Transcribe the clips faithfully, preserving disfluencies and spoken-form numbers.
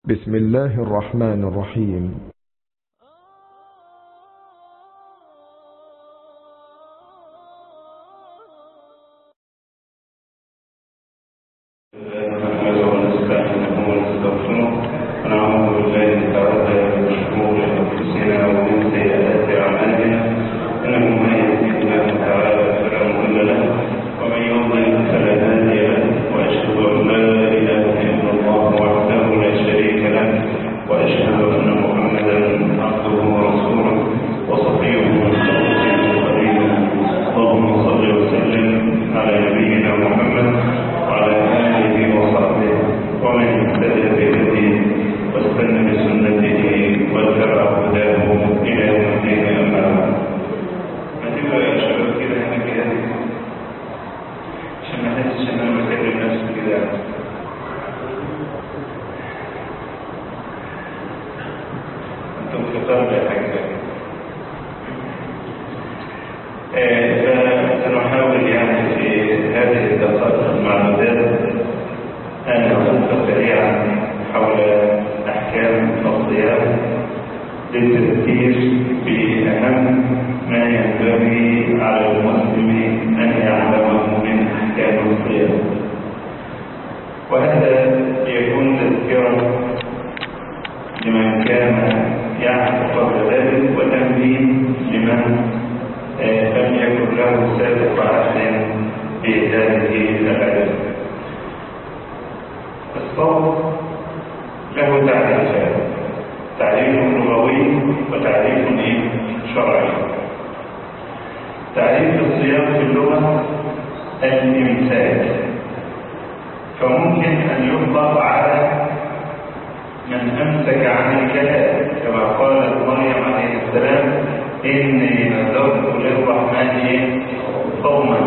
بسم الله الرحمن الرحيم. سنحاول يعني في هذه الدقائق المعدودات أن نقف سريعا حول أحكام الصيام للتذكير بأهم ما ينبغي على المسلم أن يعلمه من أحكام الصيام، وهذا يكون تذكرا لمن كان يعرف قبل ذلك وتنبيه لمن لم يكن له سابق عهد بهذه العبادة. الصوم له تعريفان، تعريف لغوي وتعريف شرعي. تعريف الصيام في اللغة الإمساك، فممكن أن يطلق على من أمسك عن الكلام، كما قالت مريم عليه السلام: إني نذرت للرحمن صوما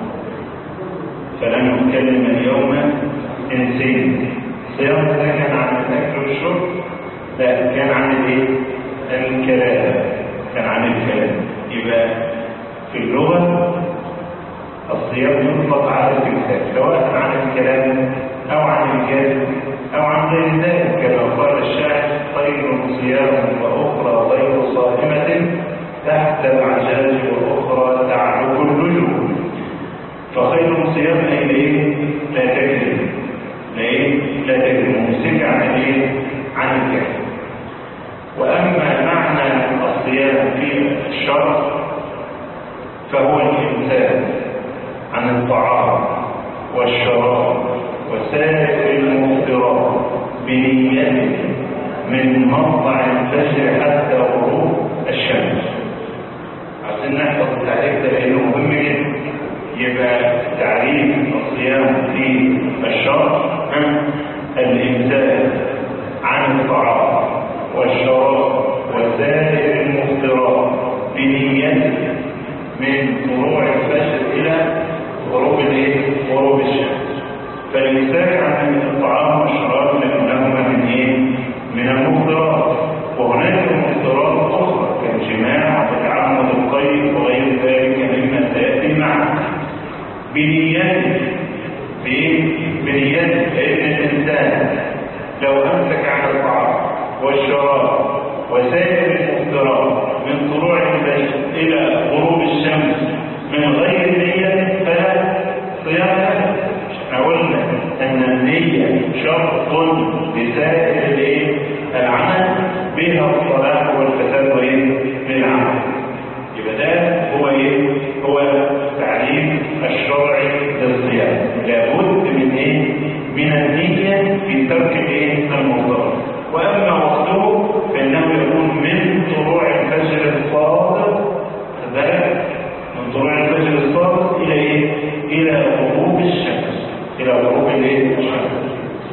فلن أكلم اليوم إنسيا. الصيام ده كان عن الأكل والشرب؟ لا، كان عن الإيه؟ الكلام، كان عن الكلام. يبقى في اللغة الصيام يطلق على الإمساك، سواء عن الكلام أو عن الكلام أو عن غير ذلك، كما قال الشاعر: خير صيام وأخرى غير صائمة تحت العجاج وأخرى تعلق النجوم. فخير صيام أي ليه؟ لا تكذب، ليه؟ لا تكذب، ممسك عن الايه؟ عن الكذب. وأما معنى الصيام في الشرع فهو الإمساك عن الطعام والشراب وسائر المفطرات بنية من مطلع الفجر حتى غروب الشمس. عشان نحفظ التعريف ده لأنه مهم جدا. يبقى تعريف الصيام في الشرع الإمساك عن الطعام والشراب وسائر المفطرات بنية من طلوع الفجر إلى غروب الايه؟ غروب الشمس. فالإمساك عن الطعام والشراب لأنهما من ايه؟ من المفطرات. وهناك مفطرات أخرى كالجماع وتعمد القيء وغير ذلك مما سيأتي معه بنيات بنيات لأن الإنسان لو أمسك عن الطعام والشراب وسائر المفطرات من طلوع الفجر إلى غروب الشمس من غير نية فلا صيام له. احنا قلنا أن النية شرط لسائر العمل، بها الصلاح والفساد للعمل. يبقى ده هو ايه؟ هو التعريف الشرعي للصيام. لابد من ايه؟ من النية في ترك الايه؟ المفطرات. واما وقته فانه يكون من طلوع الفجر الصادق، ذلك من طلوع الفجر الصادق الى ايه؟ الى غروب الشمس، الى غروب الايه؟ الشمس.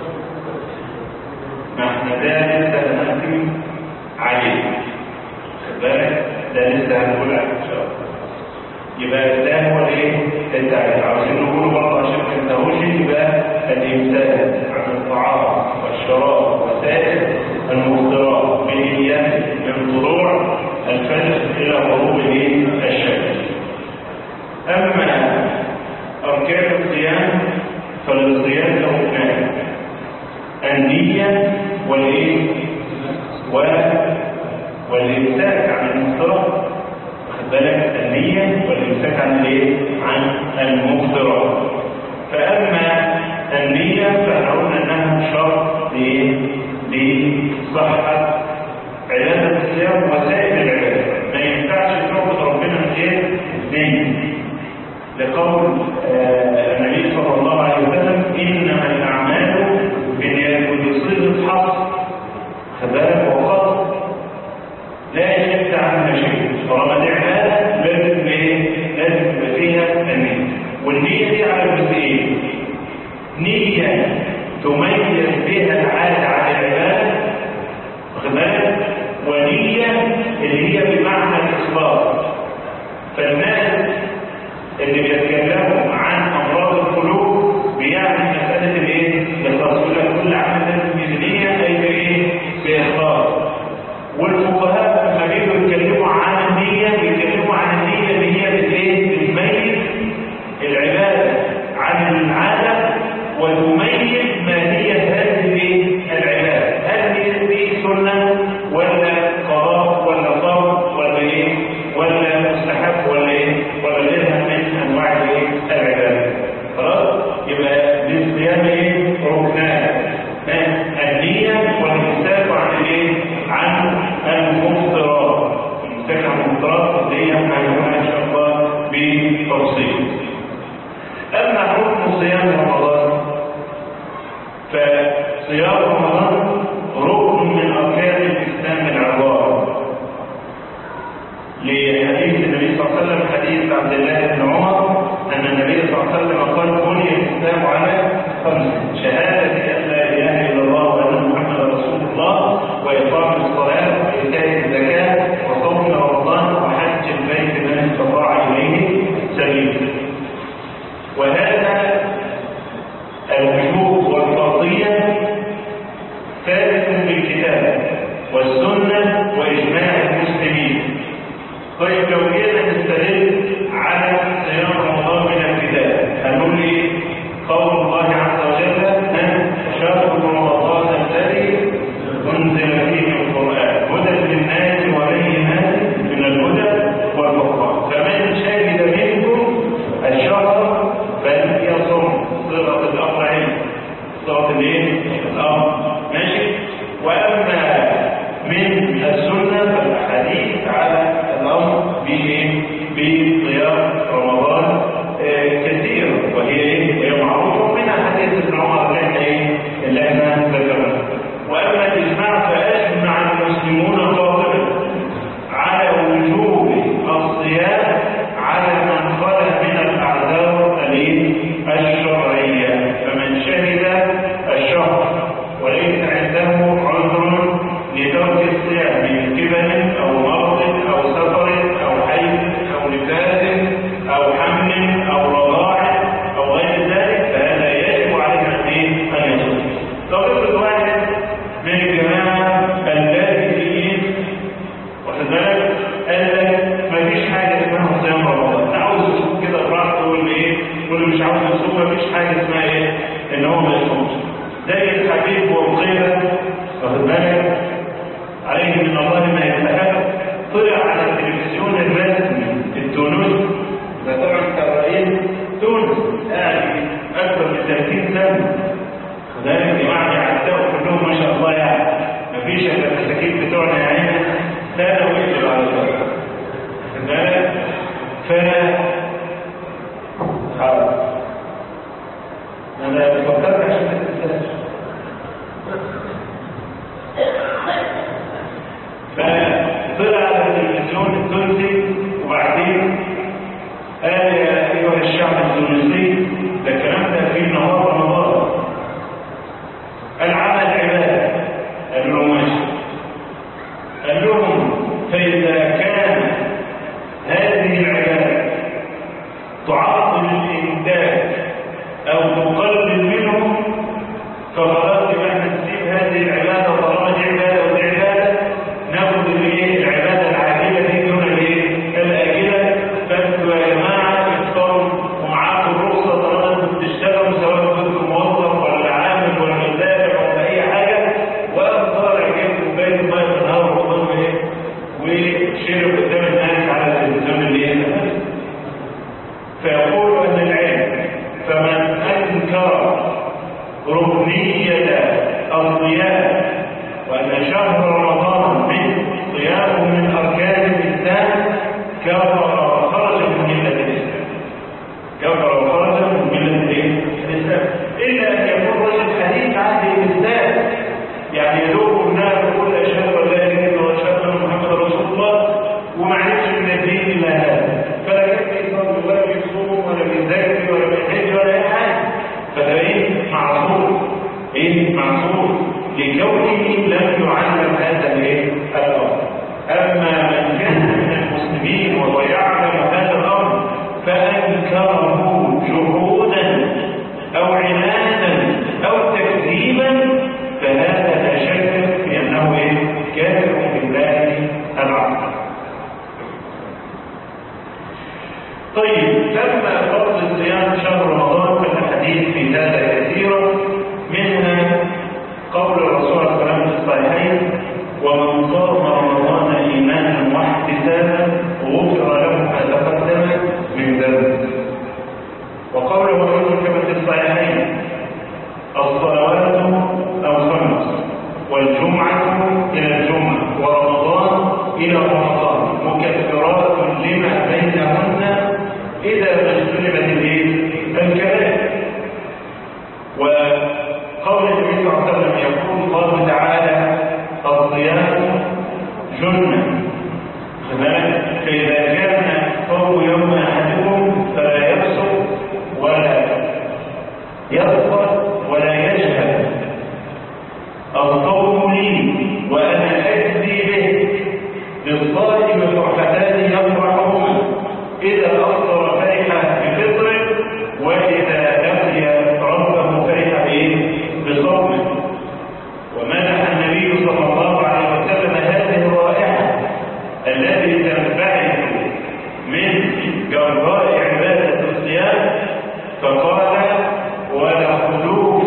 ما احنا ده لسه هنحكم عليه، بالك؟ ده لسه هنقول عليه ان شاء الله. يبقى ده هو الايه؟ التعريف. عاوزين نقوله برضه عشان ما ننساهوش. يبقى الامساك عن الطعام والشراب وسائر المفطرات بنية من طلوع الفجر الى غروب الايه؟ الشمس. اما اركان الصيام فالصيام له اثنان: النية النية والايه والامساك عن المفترض. واخد بالك؟ النية والامساك عن الايه؟ عن المفترض. فاما النية فقلنا انها شرط لايه؟ لصحة عبادة الصيام وسائر العبادة. ما ينفعش تعبد ربنا من غير نية، لقول آه النبي صلى الله عليه وسلم انما الاعمال بالنيات، وبصيغه حصر خبالك وقصد لا يشد عنها شيء. طالما دي عباده لازم ايه؟ لازم يبقى فيها النية. والنية دي على جزئين: نية تميز بها العادة عن العبادة، واخد بالك؟ ونية اللي هي بمعنى الإخلاص. فالناس اللي بيتكلموا عن أمراض القلوب بيعني مسألة الإيه؟ الإخلاص. يقول لك كل عمل لازم بنية أي بإيه؟ بإخلاص. والفقهاء لما بيجوا يتكلموا عن النية بيتكلموا عن النية اللي هي بإيه؟ بتميز العبادة عن العادة وتميز ماهية هذه العبادة. هل هي سنة ولا قضاء ولا فرض ولا ايه ولا مستحب ولا ايه ولا غيرها من انواع الايه العبادة؟ خلاص؟ يبقى للصيام ايه؟ ركنان: النية والامساك عن الايه؟ عن المفطرات. الامساك عن المفطرات اللي هي هنعرفها ان شاء الله بتفصيل. اما حكم صيام رمضان فصيام رمضان ركن من اركان الاسلام العظام، لحديث النبي صلى الله عليه وسلم، حديث عبد الله بن عمر ان النبي صلى الله عليه وسلم قال: بني الاسلام على خمس: شهاده ان لا اله الا الله وان محمدا رسول الله، واقام الصلاه، وايتاء الزكاه، وصوم رمضان، وحج البيت من استطاع اليه سبيلا. وهذا الوجوب والفرضية ثابت بالكتاب والسنة وإجماع المسلمين. طيب لو جينا نستدل على صيام رمضان من الكتاب هنقول ايه؟ قول الله عز وجل: شهر رمضان الذي أنزل فيه القرآن هدى للناس وبينات من الهدى والفرقان، فمن شهد منكم الشهر فليصم. صيغة الأمر عين، صيغة الايه؟ الأمر. ماشي؟ وأما من السنة فالحديث على الأمر بصيام رمضان آه كثير، وهي ايه؟ وهي معروفة، منها حديث ابن عمر اللي احنا ايه؟ اللي احنا ذكرناه. وأما الإجماع فأجمع المسلمون قاطبا على وجوب الصيام على من خلى من الأعذار الشرعية. فمن شهد الشهر وليس عنده عذر لترك الصيام من كبر أو مرض أو سفر أو حيض أو نفاس أو حمل أو رضاع أو غير ذلك، فهذا يجب عليه أن يصوم. طريقة واحد من الجماعة اللاذقين واخد بالك قال لك مفيش حاجة اسمها صيام رمضان، عاوز يصوم كده براحته، واللي ايه واللي مش عاوز يصوم مفيش حاجة اسمها ايه ان هو ما يصومش. زي الحبيب والقيلة واخد بالك عليه من الله ما يستحق، طلع على التلفزيون الرسمي التونسي، ده طبعا كان رئيس تونس قاعد اكثر من ثلاثين سنة، وذلك يعني عداوا كلهم ما شاء الله، يعني مفيش الا المساكين بتوعنا يعني سنة ويجب على الصلاة. واخد بالك؟ ف انا فكرت عشان ما تنساش. فطلع على التلفزيون التونسي وبعدين قال: يا ايها الشعب التونسي، ده الكلام ده في نهار رمضان، العمل عباده. قال لهم ماشي. قال لهم: فاذا كان هذه العباده تعطل الانتاج او تقلل منه فخلاص يبقى نسيب هذه العباده، طالما دي عباده ودي عباده ناخد الايه؟ العباده العاجله دي دون الايه؟ الاجله. فانتوا يا جماعه يتشرب قدام الناس على التلفزيون اللي هي فيقول أهل العلم فمن أنكر ركنية الصيام وأن شهر رمضان من صيام من أركان الإسلام كفر وخرج من ملة الإسلام كفر وخرج من ملة الإسلام إلا أن يكون رجل حديث عهد الإسلام يعني يدوب الناس يقول أشهد أن لا إله إلا الله وأشهد أن محمدا رسول الله وما عرفش من الدين إلا هذا فلا كان يصلي ولا بيصوم ولا بيذاكر ولا بيحج ولا أي حاجة فده إيه معصوم إيه معصوم لكونه لم يعلم هذا الإيه الأمر. أما من كان من المسلمين وهو يعلم هذا الأمر فأنكره جحودا أو عنادا أو تكذيبا فهذا لا شك في أنه إيه كافر بالله العظيم. طيب لما فضل صيام شهر رمضان فالأحاديث في هذا كثيرة منها قول الرسول صلى الله عليه وسلم في الصحيحين ومن صام رمضان إيمانا واحتسابا غفر له ما تقدم من ذنبه وقوله الرسول كما في الصحيحين الصلوات الخمس والجمعة إلى الجمعة ورمضان إلى رمضان مكفرات لما بينهن إذا ما اجتنبت الكبائر. وقول النبي صلى الله عليه وسلم يقول الله تعالى الصيام جنة فإذا كان صوم يوم أحدكم فلا يفسق ولا يضحك ولا يجهل الصوم لي وأنا أجزي به للصائم فرحتان يفرحهما إذا أفطر فرح بفطره وإذا لقي ربه فرح بصومه. ومنح النبي صلى الله عليه وسلم هذه الرائحة التي تنبعث من جراء عبادة الصيام فقال ولا خلوف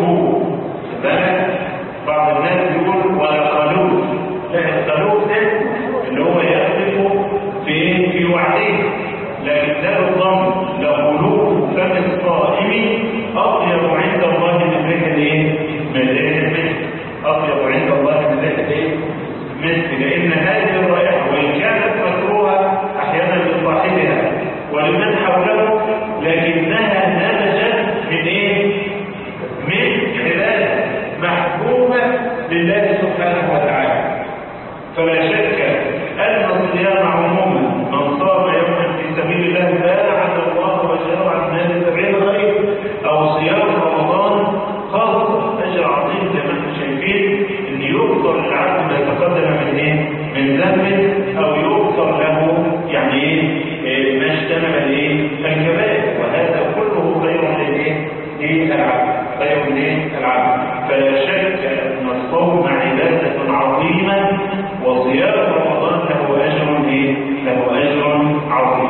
بعض الناس يقول ولا خلوف لا الخلوف ده اللي هو يخلف في في وعده لكن ده الضم لخلوف فم الصائم أطيب عند الله من ريح الايه؟ من ريح المسك أطيب عند الله من ريح الايه؟ المسك لأن هذه الرائحة وإن كانت مكروهة أحيانا لصاحبها ولمن حوله لكنها نتجت من إيه؟ من عبادة محبوبة لله سبحانه وتعالى. فلا شك أن الصيام عموما من صام يوما في سبيل الله باعد الله وجهه عن الناس سبعين خير أو صيام رمضان خاصة أجر عظيم زي ما انتم شايفين إن يغفر للعبد ما تقدم من إيه؟ من ذنبه أو يغفر له يعني إيه ما اجتنب الإيه؟ الكبائر وهذا كله خير للإيه؟ للعبد خير للعبد. فلا شك أن الصوم عبادة عظيمة وصيام رمضان له أجر إيه؟ له أجر عظيم.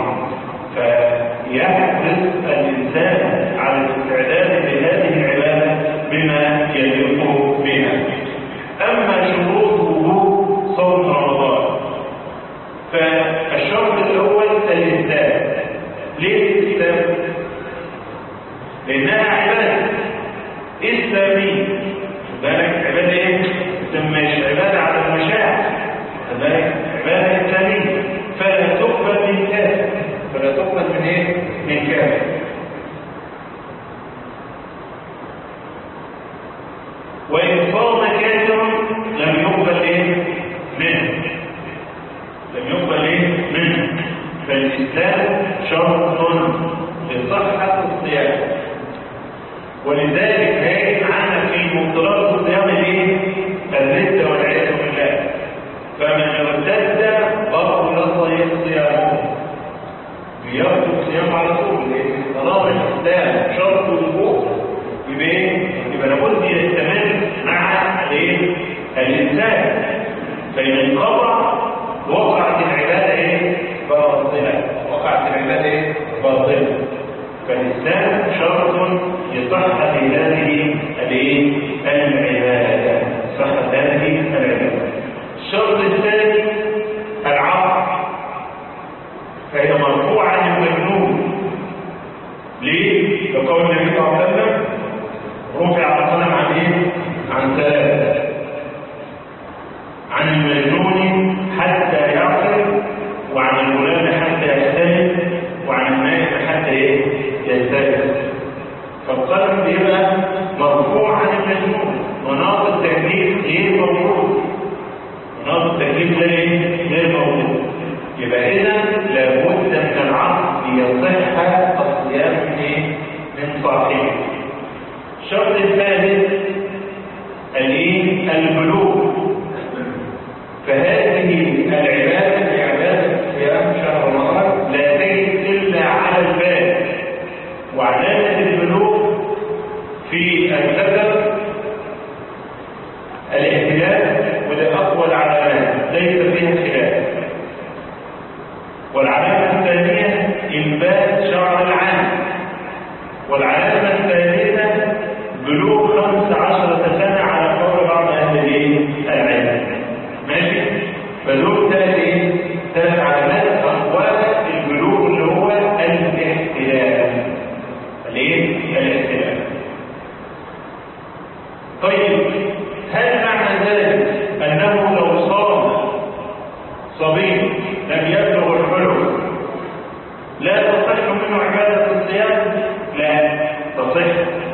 فيحرص الإنسان على الاستعداد لهذه العبادة بما يليق بها. أما شروط وجوب صوم رمضان فالشرط الأول الإسلام. ليه الإسلام؟ لأنها عبادة إسلامية. بالك عبادة إيه؟ مش عبادة على المشاعر بالك عبادة إسلامية فلا تقبل من كافر فلا تقبل من إيه؟ من كافر. وإن صام كافر لم يقبل إيه؟ منه لم يقبل إيه؟ منه. فالإسلام شرط لصحة الصيام ولذلك هيئ عنا في مبطلات الصيام الايه؟ الردة والعياذ بالله. فمن ارتد بطل صيامه يبطل الصيام على طول لان طالما الاسلام شرط الوقوف يبقى ايه؟ يبقى لابد يستمر مع الايه؟ الانسان. فإن انقطع وقعت العبادة ايه؟ باطلة وقعت العبادة ايه؟ باطلة. فالإسلام شرط لصحة هذه العبادة صحة هذه العبادة. الشرط الثاني العقل غير موجود، مناط التكليف ده ايه؟ غير موجود. يبقى اذا لابد من العقد ليصح الصيام من ايه؟ من صاحبه. الشرط الثالث الايه؟ البلوغ. فهذه العباده عباده صيام شهر رمضان لا تجد الا على البال، وعلامه البلوغ في الذكر الاحتلال، وده اقوى العلامات ليس فيها خلاف. والعلامه الثانيه انبات شعر العانه. والعلامه الثالثه بلوغ خمس عشرة سنه على قول بعض اهل العلم. ماشي؟ فدول ثلاث ايه؟ ثلاث علامات اقوال البلوغ اللي هو الاحتلال. الايه؟ الاحتلال. طيب هل معنى ذلك انه لو صام صبي لم يبلغ الحلم لا تصح منه عباده الصيام؟ لا تصح،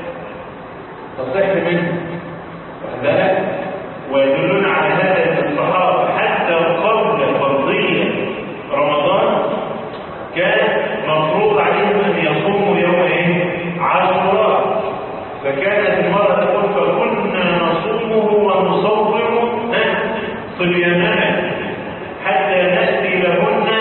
تصح منه. وذلك ويدلون على هذا ان الصحابه حتى قبل فرضيه رمضان كان مفروض عليهم ان يصوموا يوم ايه؟ عاشوراء. فكانت المراه تقول فكنا نصومه ونصوم صبياننا حتى ناتي لهن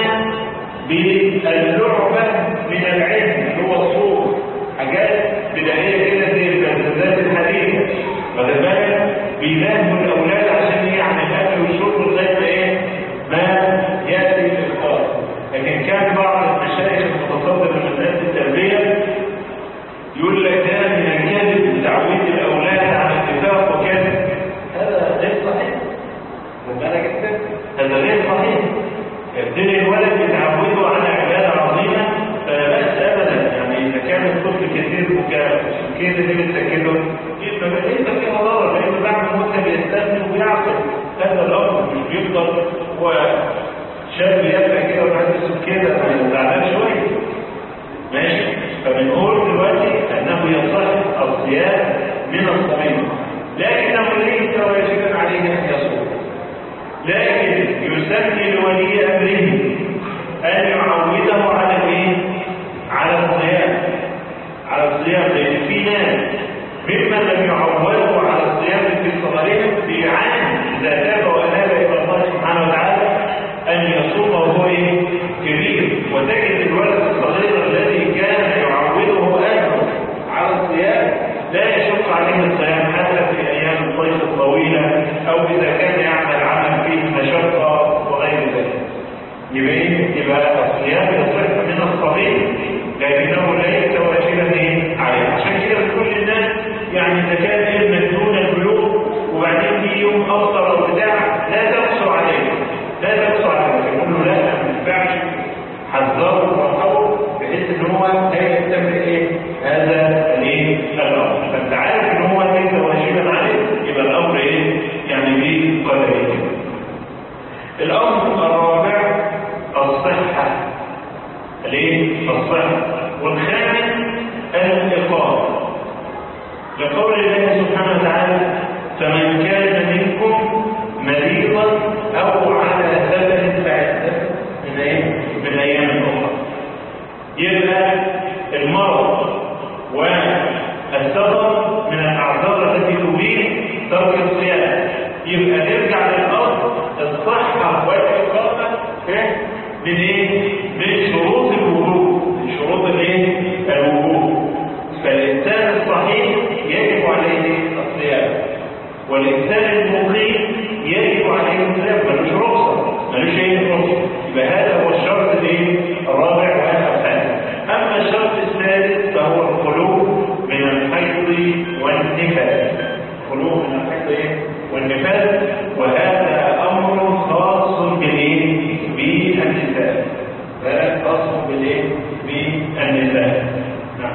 باللعبه من العلم اللي هو الصوم، حاجات بدائيه كده زي الفلسفات الحديثه. واخد بالك؟ بيلهوا الاولاد عشان يعني الاكل والشرب لغايه ايه؟ ما ياتي الافطار. لكن كان بعض المشايخ المتصدر لمساله التربيه يقول لك ده من الكذب تعويد الاولاد على الاتفاق وكذا. هذا غير صحيح. خد بالك انت؟ هذا غير صحيح. يبتدي الولد يتعوده على عباده عظيمه فلا باس ابدا. يعني اذا كان الطفل كثير بكاء كده دي بتسكته يبقى ليس فيها ضرر، لانه بعد مده بيستنى وبيعقل. هذا الامر مش بيفضل هو شاب يبقى كده وبعد كده ما يزعلش شويه. ماشي؟ فبنقول دلوقتي انه يصح الصيام من الصميم، لكنه ليس واجبا عليه ان يصوم. لكن يسمي لولي امره ان يعوده على ايه؟ على الصيام. على الصيام، لان في ناس ممن لم يعودوا على الصيام في صغرهم بيعاني اذا تاب واناب الى الله سبحانه وتعالى ان يصوم وهو ايه؟ كبير. وتجد الولد الصغير الذي كان يعوده اهله على الصيام لا يشق عليه الصيام حتى في ايام الصيف الطويله، او اذا كان يعمل عمل فيه مشقه وغير ذلك. يبقى ايه؟ يبقى الصيام يصح من الصغير لكنه ليس واجبا عليه. عشان كده كل الناس يعني اذا كان ابنك دون البلوغ وبعدين في يوم افطر او بتاع لا تقسو عليه، لا تقسو عليه، يقول له لا ما ينفعش، حذره وحاول بحيث ان هو لا يستمر ايه؟ هذا الايه؟ الامر. فانت عارف ان هو ليس واجبا عليه، يبقى الامر ايه؟ يعني بقدره. الامر الرابع الصحه. ليه؟ الصحه. والخامس الاقامه، لقول الله سبحانه وتعالى فمن كان منكم مريضا او على سفر فعدة من ايه؟ من ايام اخرى. يبقى المرض والسفر من الاعذار التي تبيح ترك الصيام. يبقى نرجع للأرض الصحة والإقامة من ايه؟ من شروط الوجود، من شروط الايه؟ الوجود. فالإنسان الصحيح يجب عليه الصيام، والإنسان المقيم يجب عليه الصيام، ملوش رخصة، ملوش أي رخصة. يبقى هذا هو الشرط الايه؟ الرابع والخامس. أما الشرط الثالث فهو الخلو من الحيض والنفاس. خلو من الحيض والنفاس، وهذا أمر خاص بالايه؟ بالنساء. هذا خاص بالايه؟ بالنساء. نعم.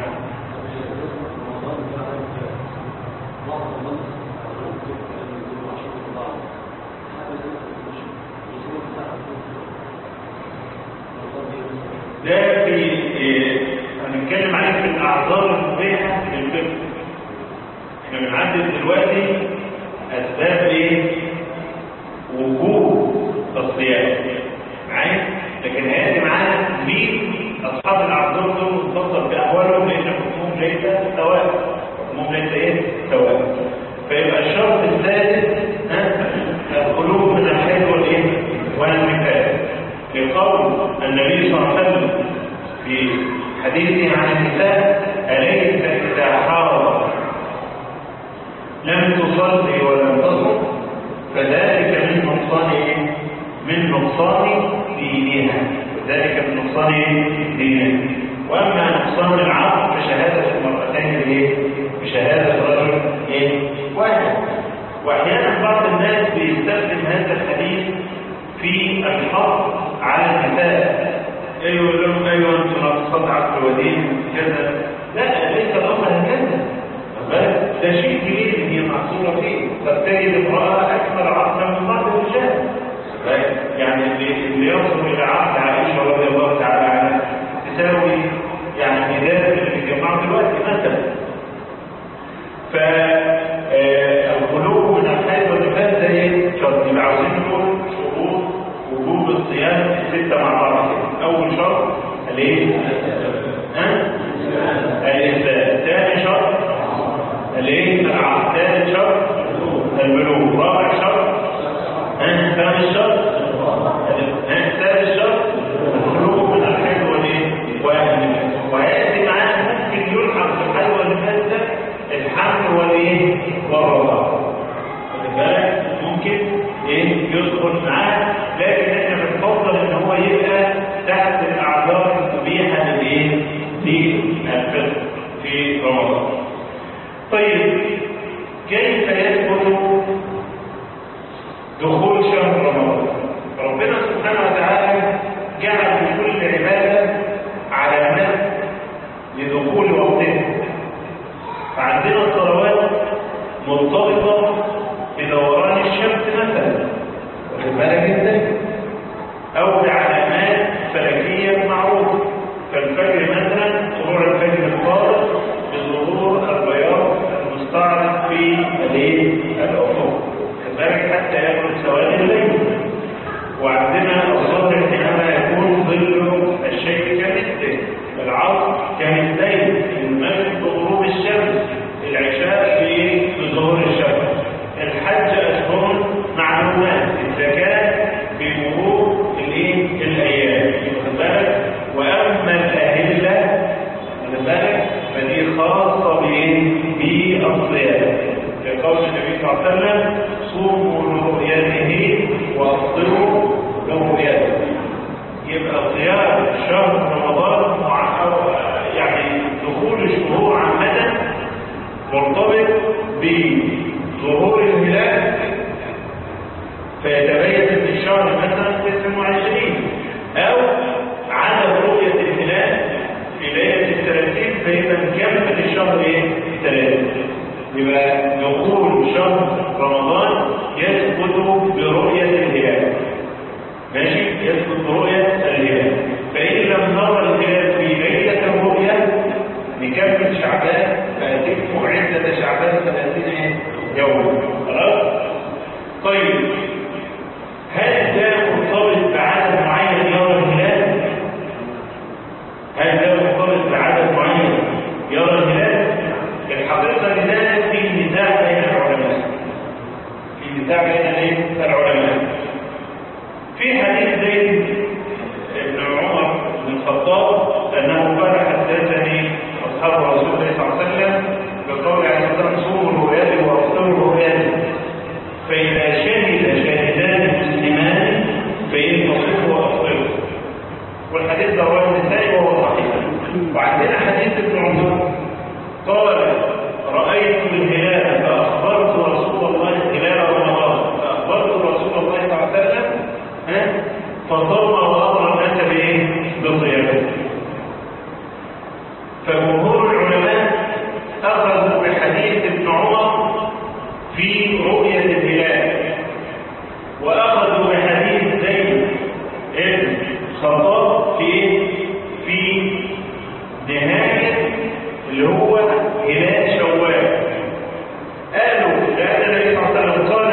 ده في هنتكلم عليه في الاعذار المبيحه للفطر. احنا بنعدل دلوقتي أسباب إيه؟ وجوب الصيام معايا. لكن هيأتي معانا مين أصحاب الأعذار دول متصل بأحوالهم لأن حكمهم ليس سواء، حكمهم ليس إيه؟ سواء. فيبقى الشرط الثالث الخلوف من الحيض والإيه؟ والنفاس، لقول النبي صلى الله عليه وسلم في حديثه عن النساء: أليس إذا حاضت لم تصلي ولم تصم فذلك من نقصان إيه؟ من نقصان دينها، ذلك من نقصان دينها. واما نقصان العقل فشهاده المرأتين ايه؟ بشهاده رجل ايه؟ واحد. واحيانا بعض الناس بيستخدم هذا الحديث في الحظ على النساء، ايوه يقول لهم ايوه انتم ناقصات عقل ودين كذا. لا، ليس الامر هكذا، ده شيء كبير ان هي معصوره فيه. قد تجد امراه اكمل عقلا من بعض الرجال، يعني اللي يصل الى عقد عائشه رضي الله تعالى عنها تساوي يعني ميزان اللي بيجمعوا دلوقتي مثلا. فالخلوق من الحيض والنفاس ده ايه؟ شرط. يبقى عاوزين نقول شروط وجوب الصيام سته مع بعض. اول شرط الايه؟ ها؟ الانسان. ثاني شرط الايه؟ العقد. ثالث شرط البلوغ. رابع شرط ها؟ ثالث شرط ها؟ ثالث شرط الخلوق من الحيض والايه؟ والنفاس. وهياتي معانا ممكن يلحق بالحيض والنفاس ده الحمل والايه؟ والرضاعه. خد بالك ممكن ايه يدخل معاه، لكن احنا بنفضل ان هو يبقى تحت الاعذار المبيحه للايه؟ للفطر في رمضان. طيب كيف يثبت دخول شهر رمضان؟ ربنا سبحانه وتعالى جعل لكل عباده علامات لدخول وقتها. فعندنا الصلوات مرتبطه بدوران الشمس مثلا، واخد بالك ازاي؟ او بعلامات فلكيه معروفه، فالفجر مثلا طلوع الفجر الطارق بظهور البياض المستعرض في الايه؟ الافق، كذلك حتى يبرد سواد الليل. وعندنا الظهر حينما يكون ظل الشيء كمثله، العصر كمثلين، المغرب بغروب الشمس، العشاء بظهور الشمس. الحج اشهر معلومات، الزكاه بمرور الايه؟ الايام، واخد بالك؟ واما الاهله واخد بالك فدي خاصه بايه؟ بالصيام، لقول النبي صلى الله عليه وسلم: صوموا لرؤيته وافطروا لرؤيته. يبقى صيام شهر رمضان يعني دخول الشهور عامه مرتبط بظهور الهلال، فيتبين ان الشهر مثلا تسعة وعشرين، او عدم رؤيه الهلال في ليله الثلاثين فيبقى نكمل الشهر ايه؟ ثلاثه. يبقى دخول شهر رمضان يثبت برؤيه الهلال، ماشي؟ يثبت برؤيه الهلال. فان لم نرى الهلال في ليله الرؤيه نكمل شعبان، فاتموا عده شعبان ثلاثين يوما. خلاص؟ طيب هل ده مرتبط بعدد معين يرى الهلال؟ هل ده مرتبط بعدد معين يرى الهلال؟ الحقيقه لذلك في نزاع بين العلماء، في نزاع بين العلماء. في حديث زيد بن عمر بن الخطاب انه قال: حدثني اصحاب رسول الله صلى الله عليه وسلم بقول عليه الصلاه والسلام: صوموا رؤيته وافطروا رؤيته، فاذا شهد شاهدان مسلمان فان تصوموا وافطروا. والحديث ده رواه النسائي وهو صحيح. وعندنا حديث ابن عمر قال: رايت الهلال فاخبرت رسول الله هلال رمضان فاخبرت رسول الله صلى الله عليه وسلم فصام وامر الناس بايه؟ بصيامه. فجمهور العلماء اخذوا بحديث ابن عمر في رؤيه الهلال، واخذوا بحديث زيد بن الخطاب في في نهايه اللي هو هلال شوال. قالوا لان النبي صلى الله عليه وسلم قال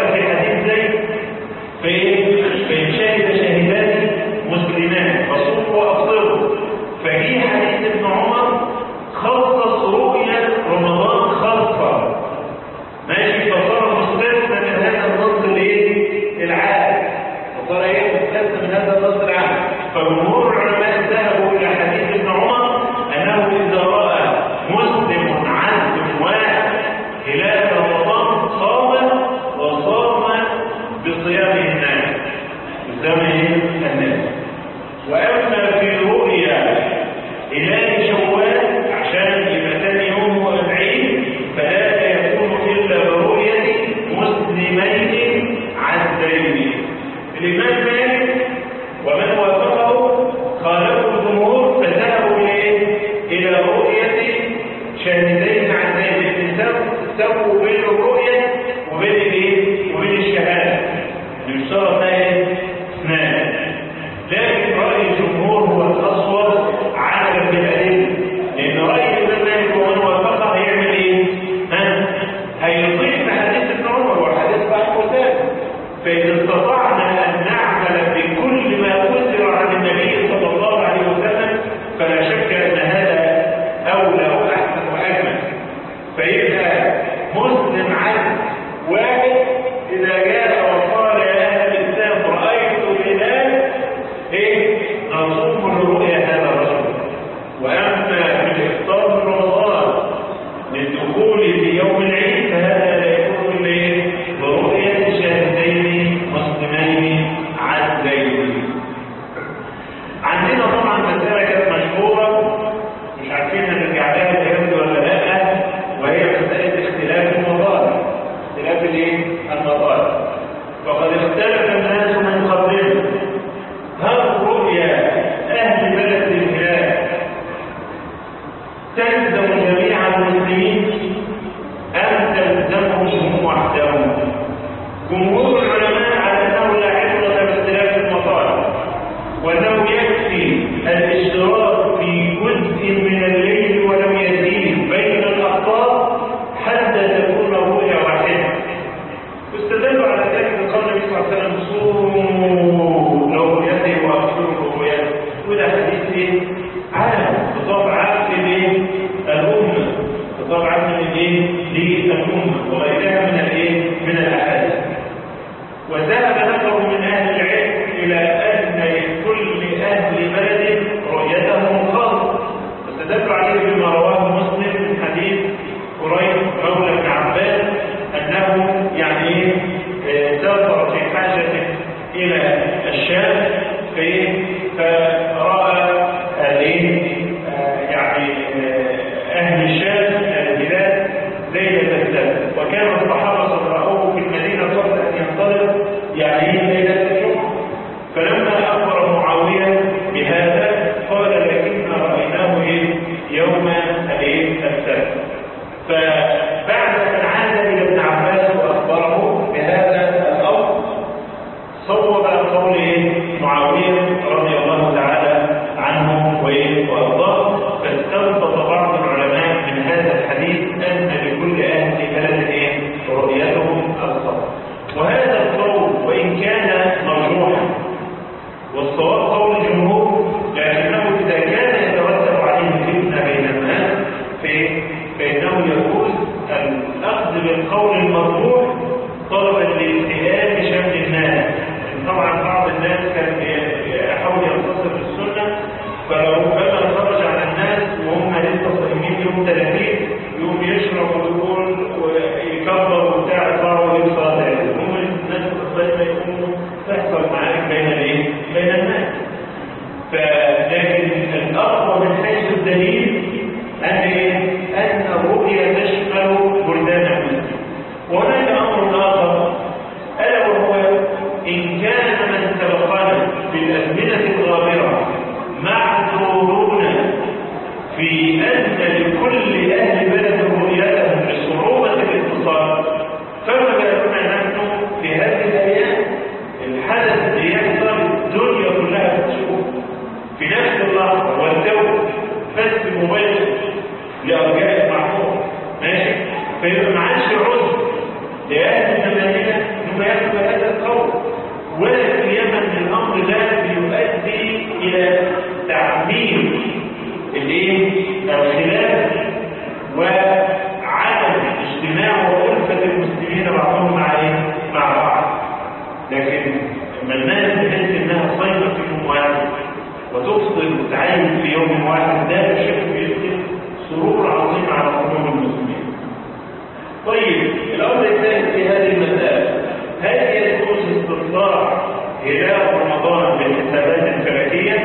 صيام الناس بصيام الناس. وأما في رؤيا هلال شوال عشان يبقى ثاني يوم هو العيد فلا يكون إلا برؤية مسلمين عدلين. الإمام مالك ومن وافقه خالفوا الجمهور فذهبوا إلى رؤية شاهدين عدلين، سووا بين الرؤية وبين الايه؟ وبين الشهادة اللي يشترط فيها اثنان. لكن رأي الجمهور هو الأصوب عدلا بالأدلة، لأن رأي الإمام مالك ومن وافقه هيعمل ايه؟ ها؟ هيضيف حديث ابن عمر وحديث بعض وثالث. فإذا استطعنا أن نعمل بكل ما أثر عن النبي صلى الله عليه وسلم فلا شك أن هذا أولى وأحسن وأجمل. فيبقى مسلم عدل واحد إذا جاء وقال يا أهل الإسلام رأيت الهلال إيه؟ نصوم لرؤيا هذا الرجل. وأما في الإفطار من رمضان للدخول في يوم العيد فهذا لا يكون إلا برؤية شاهدين مسلمين عدلين. عندنا طبعا مسألة كانت مشهورة مش عارفين نرجع لها الكلام ده ولا لا، وهي مسألة اختلاف المظاهر. اختلاف الايه؟ المظاهر. فقد اختلف الناس من قبلنا هل رؤيا أهل بلد الهلال تلزم جميع المسلمين أم تلزمهم هم وحدهم؟ جمهور العلماء على أنه لا عبرة باختلاف المظاهر، وأنه يكفي الاشتراك في جزء من الليل ولم يزيد بين الأخطار حتى تكون رؤيا واحدة. واستدلوا على ذلك بقول النبي صلى الله عليه وسلم صوموا لرؤيته وأبصروا رؤيته. وده حديث ايه؟ عام بطبع عام للامه، بطبع عام للامه وغيرها من الايه؟ من الاحاديث. وذهب نفر من اهل العلم الى ان لكل اهل بلد رؤيتهم خاصه، واستدلوا عليه بما رواه مسلم من حديث قريب مولى ابن عباس انه يعني سافر في حاجه الى الشام فراى يعني اهل الشام البلاد ليله السبت، وكان الصحابه قد راوه في المدينه قبل ان ينطلق يعني ليله الجمعه. فلما اخبر معاويه بهذا قال لكننا رايناه ايه؟ يوم الايه؟ السبت. فبعد ان عاد الى ابن عباس واخبره بهذا الامر صوب قول معاويه رضي الله تعالى عنه وارضاه، فاستنبط بعض العلماء من هذا الحديث ان لكل اهل بلد رؤيتهم الخاصه. وهذا القول وان كان مرجوحا والصواب قول الجمهور، لكنه اذا كان يترتب عليه فتنه بين الناس فانه يجوز الاخذ بالقول المرجوح طلبا لالتئام شمل الناس. طبعا بعض الناس كان يحاول ينتصر بالسنه، فلو بما خرج على الناس وهم لسه صايمين يوم ثلاثين يوم يشرب ويقول ويكبر وبتاع يطلعوا ويصلوا عليه، هم الناس الصايمه يقوموا تحصل معارك بين الايه؟ بين الناس. فلكن الاقوى من حيث الدليل ان ان الرؤيا تشمل بلدان مسلم. وهناك امر اخر الا وهو ان كان من سبقنا في الازمنه الغابره معذورون في ان لكل اهل بلد رؤيتهم لصعوبه الاتصال، فما بالنا نحن في هذه الايام الحدث اللي يحصل الدنيا كلها بتشوف في نفس اللحظه والجو بث مباشر لارجاء المعمول ماشي، فيبقى ما عادش عذر لاهل المدينه انهم ياخذوا هذا القول، ولا سيما ان الامر ده بيؤدي الى تعميم الايه؟ الخلاف وعدم اجتماع وألفة المسلمين بعضهم مع ايه؟ مع بعض. لكن لما الناس تحس انها صايمه في يوم واحد وتفصل وتعين في يوم واحد ده بشكل بيدخل سرور عظيم على قلوب المسلمين. طيب الامر الثاني في هذه المساله، هل يجوز هلال رمضان بالحسابات الفلكية،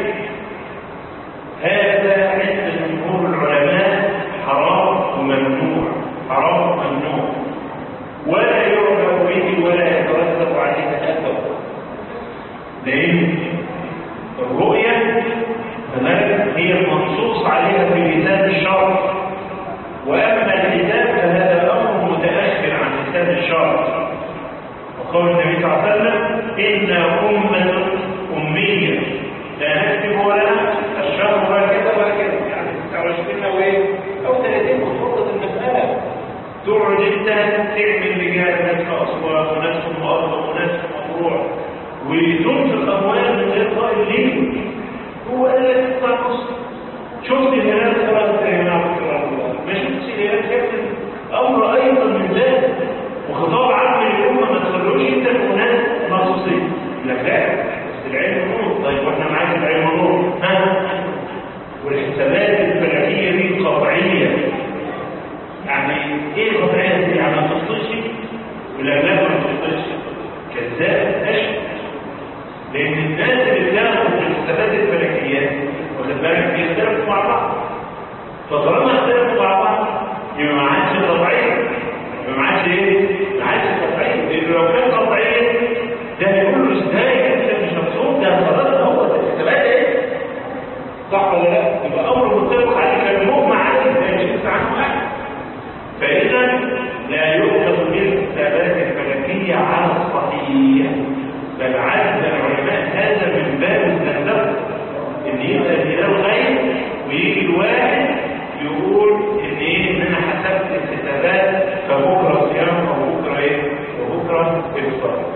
هذا عند جمهور العلماء حرام وممنوع، حرام وممنوع، ولا يعبر به ولا يترتب عليه أثر، لأن الرؤية هي المنصوص عليها في لسان الشرع، وأما الحساب فهذا أمر متأخر عن لسان الشرع. وقال النبي صلى الله عليه وسلم: إنا أمة أمية لا نكتب ولا نحسب، الشهر هكذا وهكذا، يعني تسعة وعشرين أو إيه أو ثلاثين وتفضل المسألة. تقعد أنت تعمل رجال ناس أصوات وناس مؤرخ وناس مطروع وتنفق أموال من غير قائل ليه؟ هو قال لك تطلع نص، شفت الهلال خلاص يا جماعة ما شفتش الهلال، كابتن أمر أيضا من ذلك، وخطاب عام الأمة ما تخلوش أنت الأناس مخصوصين. لك لا، بس العلم نور. طيب واحنا معاك العلم نور، ها؟ والحسابات الفلكية دي قطعية. يعني ايه قطعية دي؟ يعني ما تخطئش ولا لا ما تخطئش؟ كذاب أشهر. لأن الناس اللي بتاخد الحسابات الفلكية واخد بالك بيختلفوا مع بعض. فطالما اختلفوا مع بعض يبقى ما عادش قطعية، يبقى ما عادش ايه؟ ما عادش قطعية. لأن لو كان قطعية ده هيقول له ازاي انت مش مبسوط؟ ده خلاص هو الحسابات ايه؟ صح ولا لا؟ يبقى امر متفق عليه كان مجمع عليه لا يشك عنه احد. فاذا لا يؤخذ بالحسابات الفلكيه على الصحيح، بل عد العلماء هذا من باب الزندقه، ان يبقى الهلال غيب ويجي الواحد يقول ان ايه ان انا حسبت الحسابات فبكره صيام وبكره ايه وبكره افطار.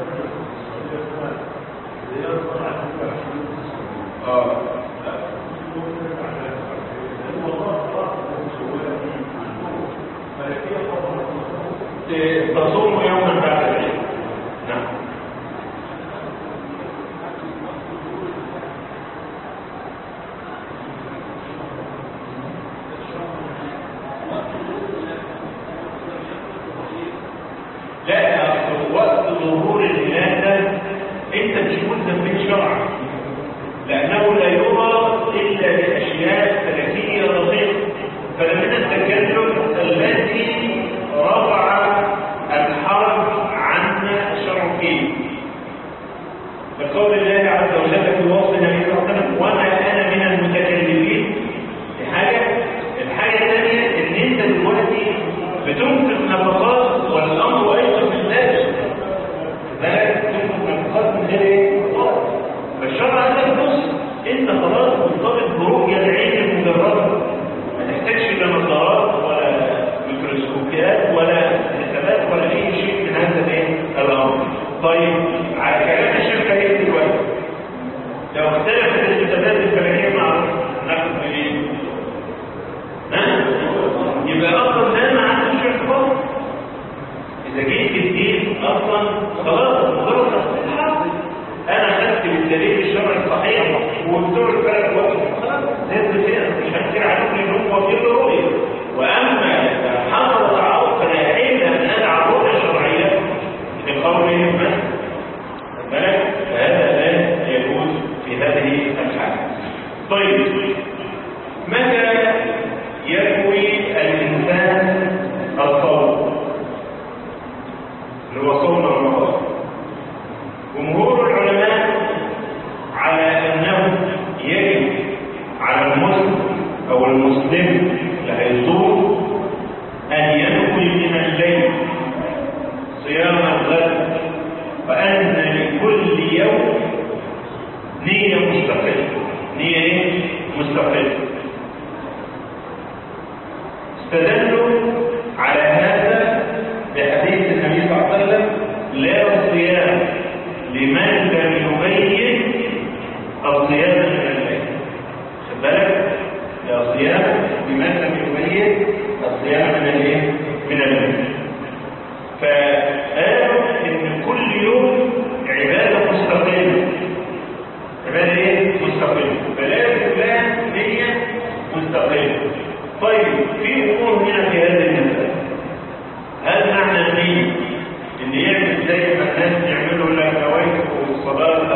اه تصوم يوما بعد العيد. نعم. لا، وقت ظهور الهلال ده انت مش ملزم بالشرع، لانه لا يرى الا باشياء فلكيه دقيقه. فمن التكلف الذي رفع الحرج عنا الشرع فيه، بقول الله عز وجل في وصف النبي صلى الله عليه وسلم: وما انا من المتكلفين. الحاجه الحاجه الثانيه ان انت دلوقتي بتنفق نفقات، والامر ايضا من ذلك ذلك تنفق نفقات من غير ايه؟ فالشرع قال لك بص انت خلاص مرتبط برؤيه العين المجرده، ما تحتاجش لا نظارات ولا ميكروسكوبيات ولا حسابات ولا اي شيء من هذا الايه؟ الامر. طيب على كلام الشيخ ايه دلوقتي؟ لو اختلفت الحسابات الفلكيه مع ناخد ايه؟ ها؟ يبقى اصلا ده ما عندوش اعتبار. اذا جيت الدين اصلا خلاص مجرد تصحيح حاصل، انا خدت بالدليل الشرعي الصحيح وبتوع الفلك وقت خلاص زي كده مش هكتير عليكم ان هو في رؤيه. واما اذا حصل تعارض فلا يحل ان ادعى الرؤيه الشرعيه بقولهم بس بالك، فهذا لا يجوز في هذه الحاله. طيب متى ينوي الانسان الصوم اللي هو صوم رمضان؟ جمهور العلماء على انه يجب على المسلم او المسلم اللي هيصوم ان ينوي من الليل صيام الغد، وان لكل يوم نيه مستقله. نيه ايه؟ مستقله. استدلوا على هذا بحديث النبي صلى الله عليه وسلم: لا صيام لمن لم يبين الصيام من الليل. خد بالك، لا صيام لمن لم يبين الصيام من الايه؟ من الليل. فقالوا ان كل يوم عباده مستقله. عباده ايه؟ مستقله. فلازم لها نيه مستقله. طيب في امور هنا في هذه المساله. هل معنى النيه ان يعمل زي ما الناس يعملوا لك نوافل والصلاه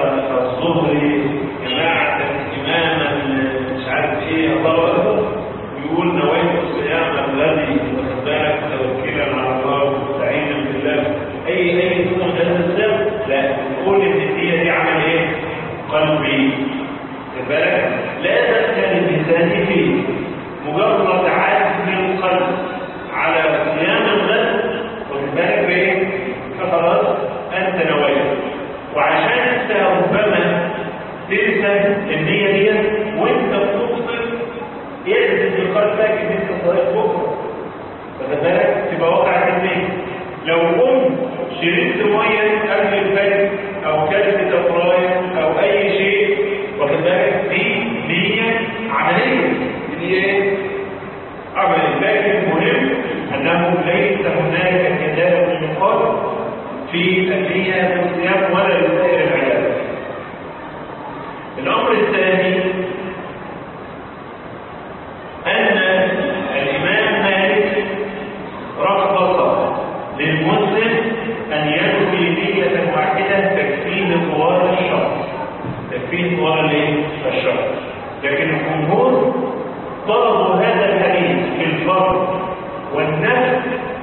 الظهر جماعة إماما مش عارف إيه الله يقول نويت الصيام الذي واخد بالك توكلا على الله مستعينا بالله أي أي دون هذا الصيام لا نقول إن هي دي عمل إيه؟ قلبي واخد بالك لا تسأل اللسان فيه مجرد عزم القلب على صيام الغد واخد بالك بإيه؟ فخلاص أنت نويت وعشان أنت ربما تنسى النية دي وأنت بتفطر يعزم بقلبك إن أنت صايم بكرة واخد بالك تبقى واقعة النية لو قمت شربت مية قبل الفجر أو كلت تفراية أو أي شيء واخد بالك دي نية عملية دي إيه؟ عملية لكن المهم أنه ليس هناك كتاب مقابل في النية في الصيام ولا لسائر العبادات. الأمر الثاني أن الإمام مالك رخص للمسلم أن ينوي نية واحدة تكفيه طوال الشهر تكفيه طوال الشهر لكن الجمهور طلبوا هذا الحديث في الفرض والنفل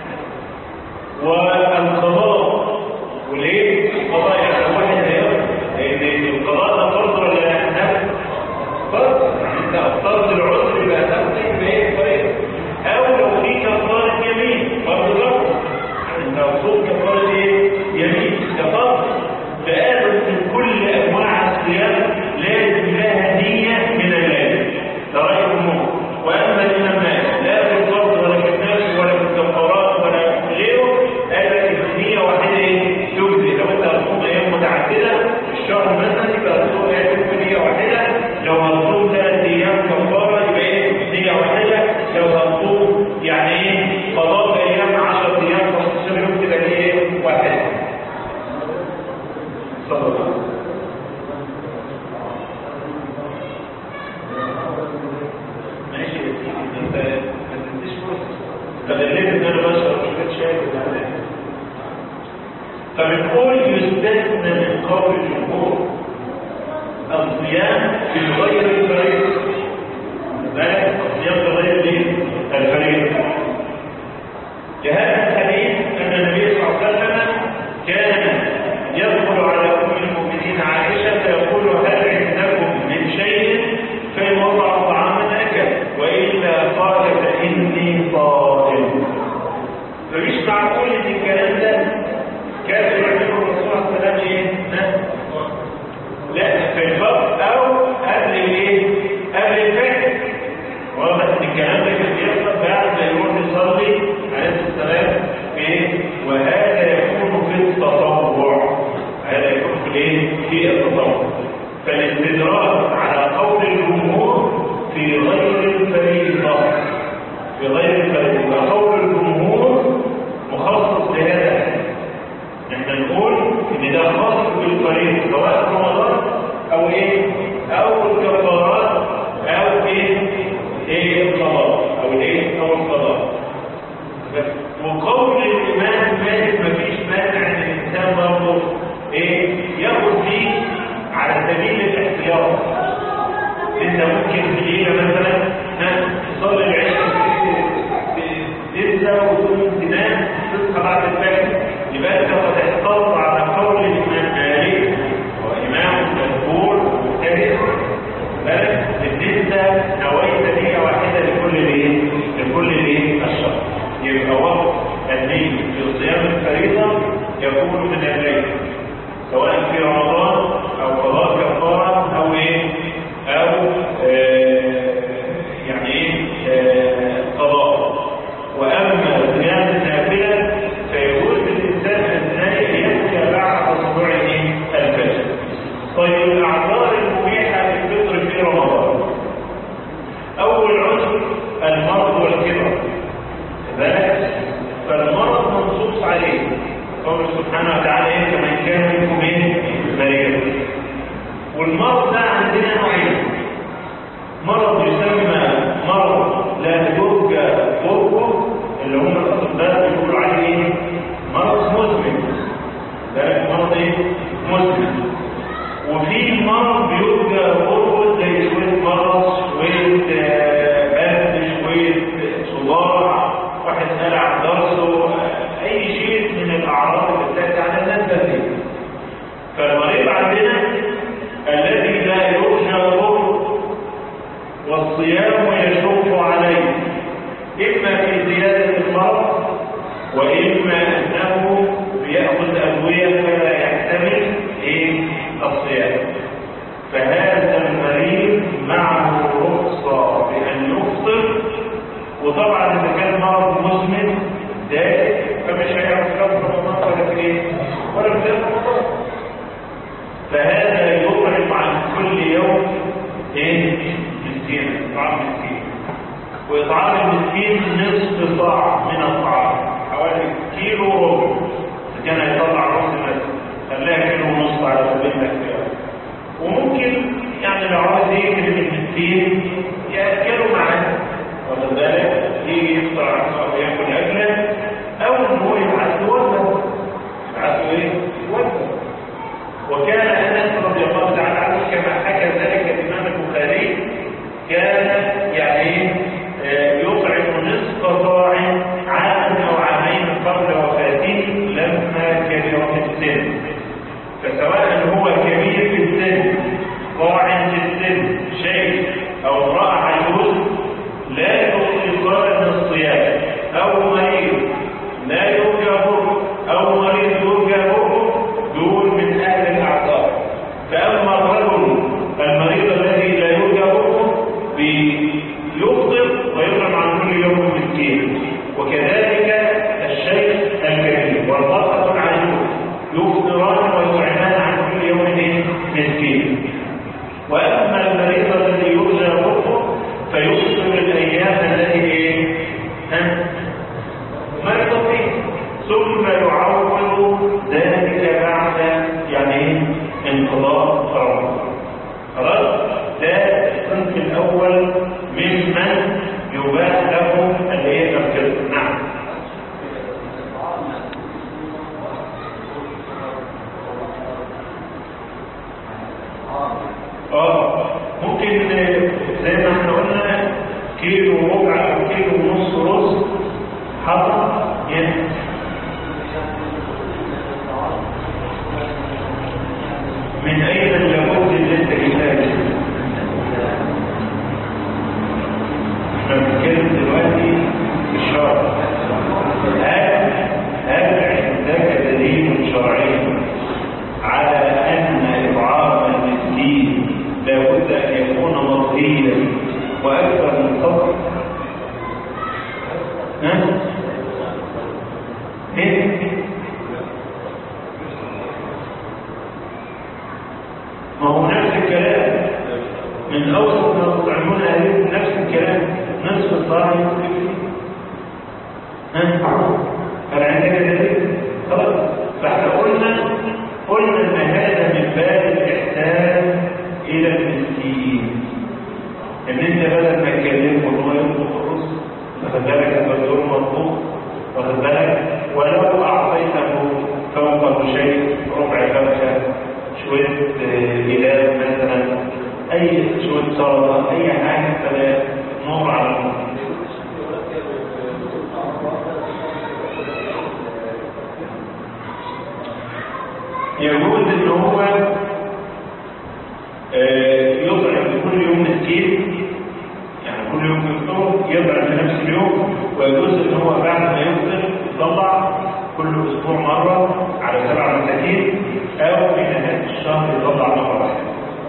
والقضاء وليه القضاء يعني واحد هيقول لان القضاء ده فرض ولا نفل فرض انت اخترت العذر يبقى تاخد بايه طيب او لو في كفاره يمين فرض فرض انت مقصود كفاره ايه يمين كفاره فقالوا ان كل انواع الصيام لازم لها نيه من اللازم ده راي الجمهور واما الامام مالك لا في الفرض ولا في النفل ولا في الكفارات ولا في غيره قال لك النيه واحده ايه تجزي لو انت هتصوم ايام متعدده في الشهر مثلا يبقى هتصوم ايه تجزي نيه واحده لو هتصوم ثلاث ايام كفاره يبقى ايه نيه واحده لو هتصوم يعني ايه قضاء ايام عشرة ايام خمستاشر يوم كده ايه واحده صلى الله عليه وسلم ماشي يا سيدي انت ما تنسيش فرصه فغلبت ان انا بشرب شويه شاي ولا فبنقول يستثنى من قول الجمهور الصيام في غير الفريضه ذلك الصيام في غير الفريضه لهذا الحديث ان النبي صلى الله عليه وسلم كان يدخل على ام المؤمنين عائشه فيقول هل عندكم من شيء فان وضع طعاما اكل والا قال فاني صائم فمش معقول ان الكلام ده كان يعمله الرسول صلى الله عليه وسلم ايه؟ لا في الفرض او قبل الايه؟ قبل الفجر واضح ان الكلام ده كان بيحصل بعد ما يروح يصلي عليه السلام في وهذا يكون في التطوع هذا يكون في الايه؟ في التطوع فالاستدراك على قول الجمهور في غير الفريضه في غير الفريضه قول الجمهور مخصص لهذا الحديث نحن نقول ان ده خاص بالفريضه سواء رمضان او ايه او الكفارات او ايه ايه القضاء او الايه او القضاء وقول الامام مالك مفيش مانع ان الانسان برضه ايه ياخد فيه على سبيل الاحتياط انت ممكن تجينا مثلا تصلي العشاء تنسى وتقوم تنام تصحى بعد الفجر يبقى انت هتحتاط على قول الامام مالك وامام مشهور ومجتهد بالك ان انت نويت نيه واحده لكل الايه لكل الايه الشهر يبقى وقت النيه في صيام الفريضه يكون من الليل سواء في رمضان او قضاء كفاره او ايه او آه يعني ايه آه قضاء واما صيام النافله فيجوز للانسان ان يبكي بعد طلوع الفجر. طيب الاعذار المبيحه للفطر في رمضان اول عذر المرض والكبر كذلك فالمرض منصوص عليه قول سبحانه وتعالى إيه كمن كان منكم ايه مريض والمرض ده عندنا نوعين مرض يسمى مرض لا يرجى برؤه اللي هم الاطباء بيقولوا عليه ايه مرض مزمن ده مرض ايه مزمن وفي مرض بيرجى غربه زي شويه مرض، شويه برد، شويه صداع، واحد قلع ضرسه، اي شيء من الاعراض اللي بتاتي على الناس دي. فالمريض عندنا الذي لا يرجى غربه والصيام يشق عليه، اما في زياده المرض واما انه بياخذ ادويه فلا يحتمل ايه الصيام. فهذا المريض معه رخصه بان يفطر، وطبعا اذا كان مرض مزمن دائم فمش هيعرف يفطر رمضان ولا في ايه ولا في رمضان. فهذا يطعم عن كل يوم ايه مسكين، اطعام مسكين. واطعام المسكين نصف صاع من الطعام، حوالي كيلو وربع. اذا كان هيطلع رز مثلا خليها كيلو ونص على سبيل الاختيار. وممكن يعني لو عاوز يكرم المسكين ياكلوا معاه، واخد بالك، يجي يفطر عنه او ياكل اكله، او ان هو يبعث له وجبه، يبعث له ايه؟ وجبه. وكان انس رضي الله تعالى عنه كما حكى ذلك الامام البخاري كان يعني يطعم نصف صاع عاما او عامين قبل وفاته لما كبر في السن. فسواء هو كبير في السن، ضاع في السن، شيخ او امراه عجوز لا يطيق من الصيام، او مريض لا يرجى بره، او مريض يرجى بره، دول من اهل الاعذار. فاما الرجل المريض الذي لا يرجى بره بيفطر ويطعم عن كل يوم مسكين، وكذلك الشيخ الكبير والمرأة العجوز يفطران ويطعمان عن كل يوم مسكين. واما المريض الذي يرجى بره فيفطر الايام التي ايه ها مرض فيه، ثم يعوض ذلك بعد يعني انقضاء رمضان. خلاص، ده الصنف الاول ممن يباح له الايه الفطر. نعم. اه ممكن زي ما احنا قلنا كيلو وربع او كيلو ونص رز حضر يعني من اين الجهود اللي انت جبتها؟ احنا بنتكلم دلوقتي في الشرع. هل هل عندك دليل شرعي على ان اطعام المسكين لابد ان يكون مرضيا واكثر من الصبر؟ ها؟ ايه؟ ما هو نفس الكلام من اوسط ما تطعمون عليه، نفس الكلام نصف الصاع يكفي. ها؟ هل عندك دليل؟ خلاص. فاحنا قلنا قلنا ان هذا من باب الاحسان الى المسكين، ان انت بدل ما تكلمه ان هو يطبخ الرز واخد بالك الدكتور مطبوخ واخد بالك، ولو اعطيته فوقه شيء ربع فرخه، شويه جلاب مثلا، اي شويه سلطه، اي حاجه فلا نور على النور. يجوز ان هو يطعم كل يوم مسكين، يعني كل يوم يفطر يطعم في نفس اليوم، ويجوز ان هو بعد ما يفطر يطلع كل اسبوع مره على سبع مساكين، او في نهايه الشهر يطلع مره واحده.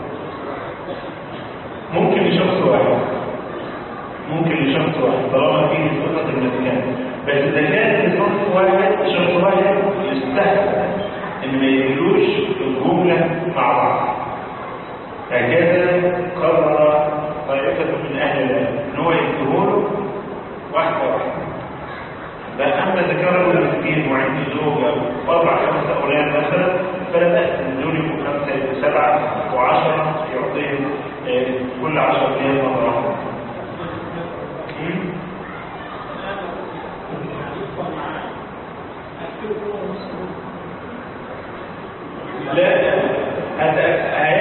ممكن لشخص واحد، ممكن لشخص واحد طالما فيه صفه المسكن. بس اذا كان لشخص واحد شخص واحد يستحسن ان ما يجلوش الجمله مع بعض. هكذا قرر طائفه من اهل العلم ان هو يديهوله واحده واحده. لا اما اذا كان رجل مسكين وعنده زوجه واربع خمس اولاد مثلا، فلا باس ان دول يبقوا خمسه يبقوا سبعه وعشره، يعطيهم كل عشره ايام مره واحده. لا هذا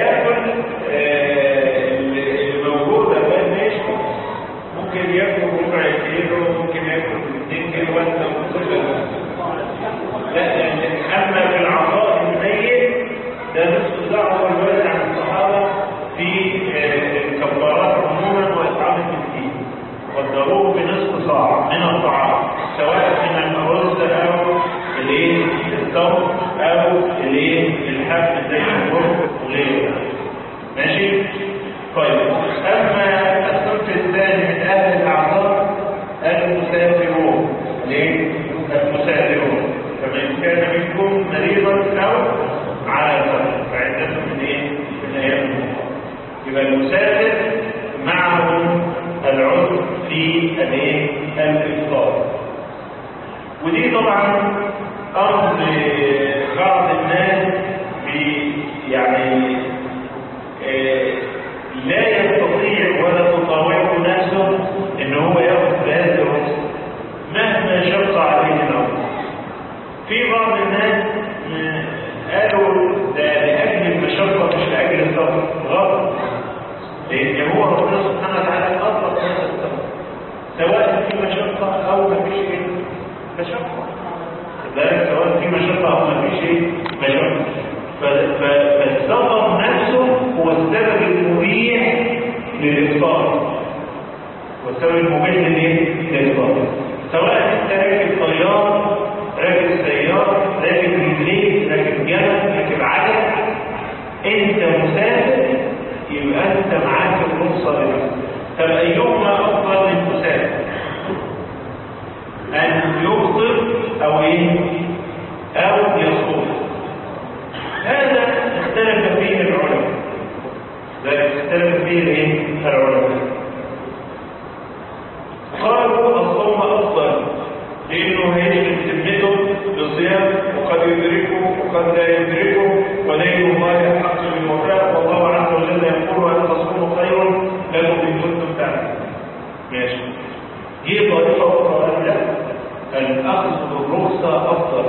يعني آه لا يستطيع ولا تطاوعه نفسه ان هو ياخذ بهذه الرخصه مهما شق عليه الامر. في بعض الناس قالوا ده لاجل المشقه مش لاجل السفر، غلط، لان هو ربنا سبحانه وتعالى اطلق هذا السفر سواء في مشقه او ما فيش مشقه، ذلك سواء في مشقه او ما فيش مشقه. فالسفر نفسه هو السبب المبيح للإفطار، والسبب المبيح للإفطار، سواء انت راكب طيارة، راكب سيارة، راكب رجلين، راكب جمل، راكب عجل، انت مسافر يبقى انت معاك الرخصة لنفسك. طب ايهما افضل للمسافر؟ ان يفطر او ايه؟ او يصوم. هذا اختلف فيه العلماء، ذلك اختلف فيه الايه؟ العلماء. قالوا الصوم افضل لانه هيجي بذمته بصيام وقد يدركه وقد لا يدركه، ودين الله الحق بالوفاء، والله عز وجل يقول ان تصوموا خير لكم ان كنتم تعلمون. ماشي. جه طريقه اخرى قال لا، الاخذ بالرخصه افضل.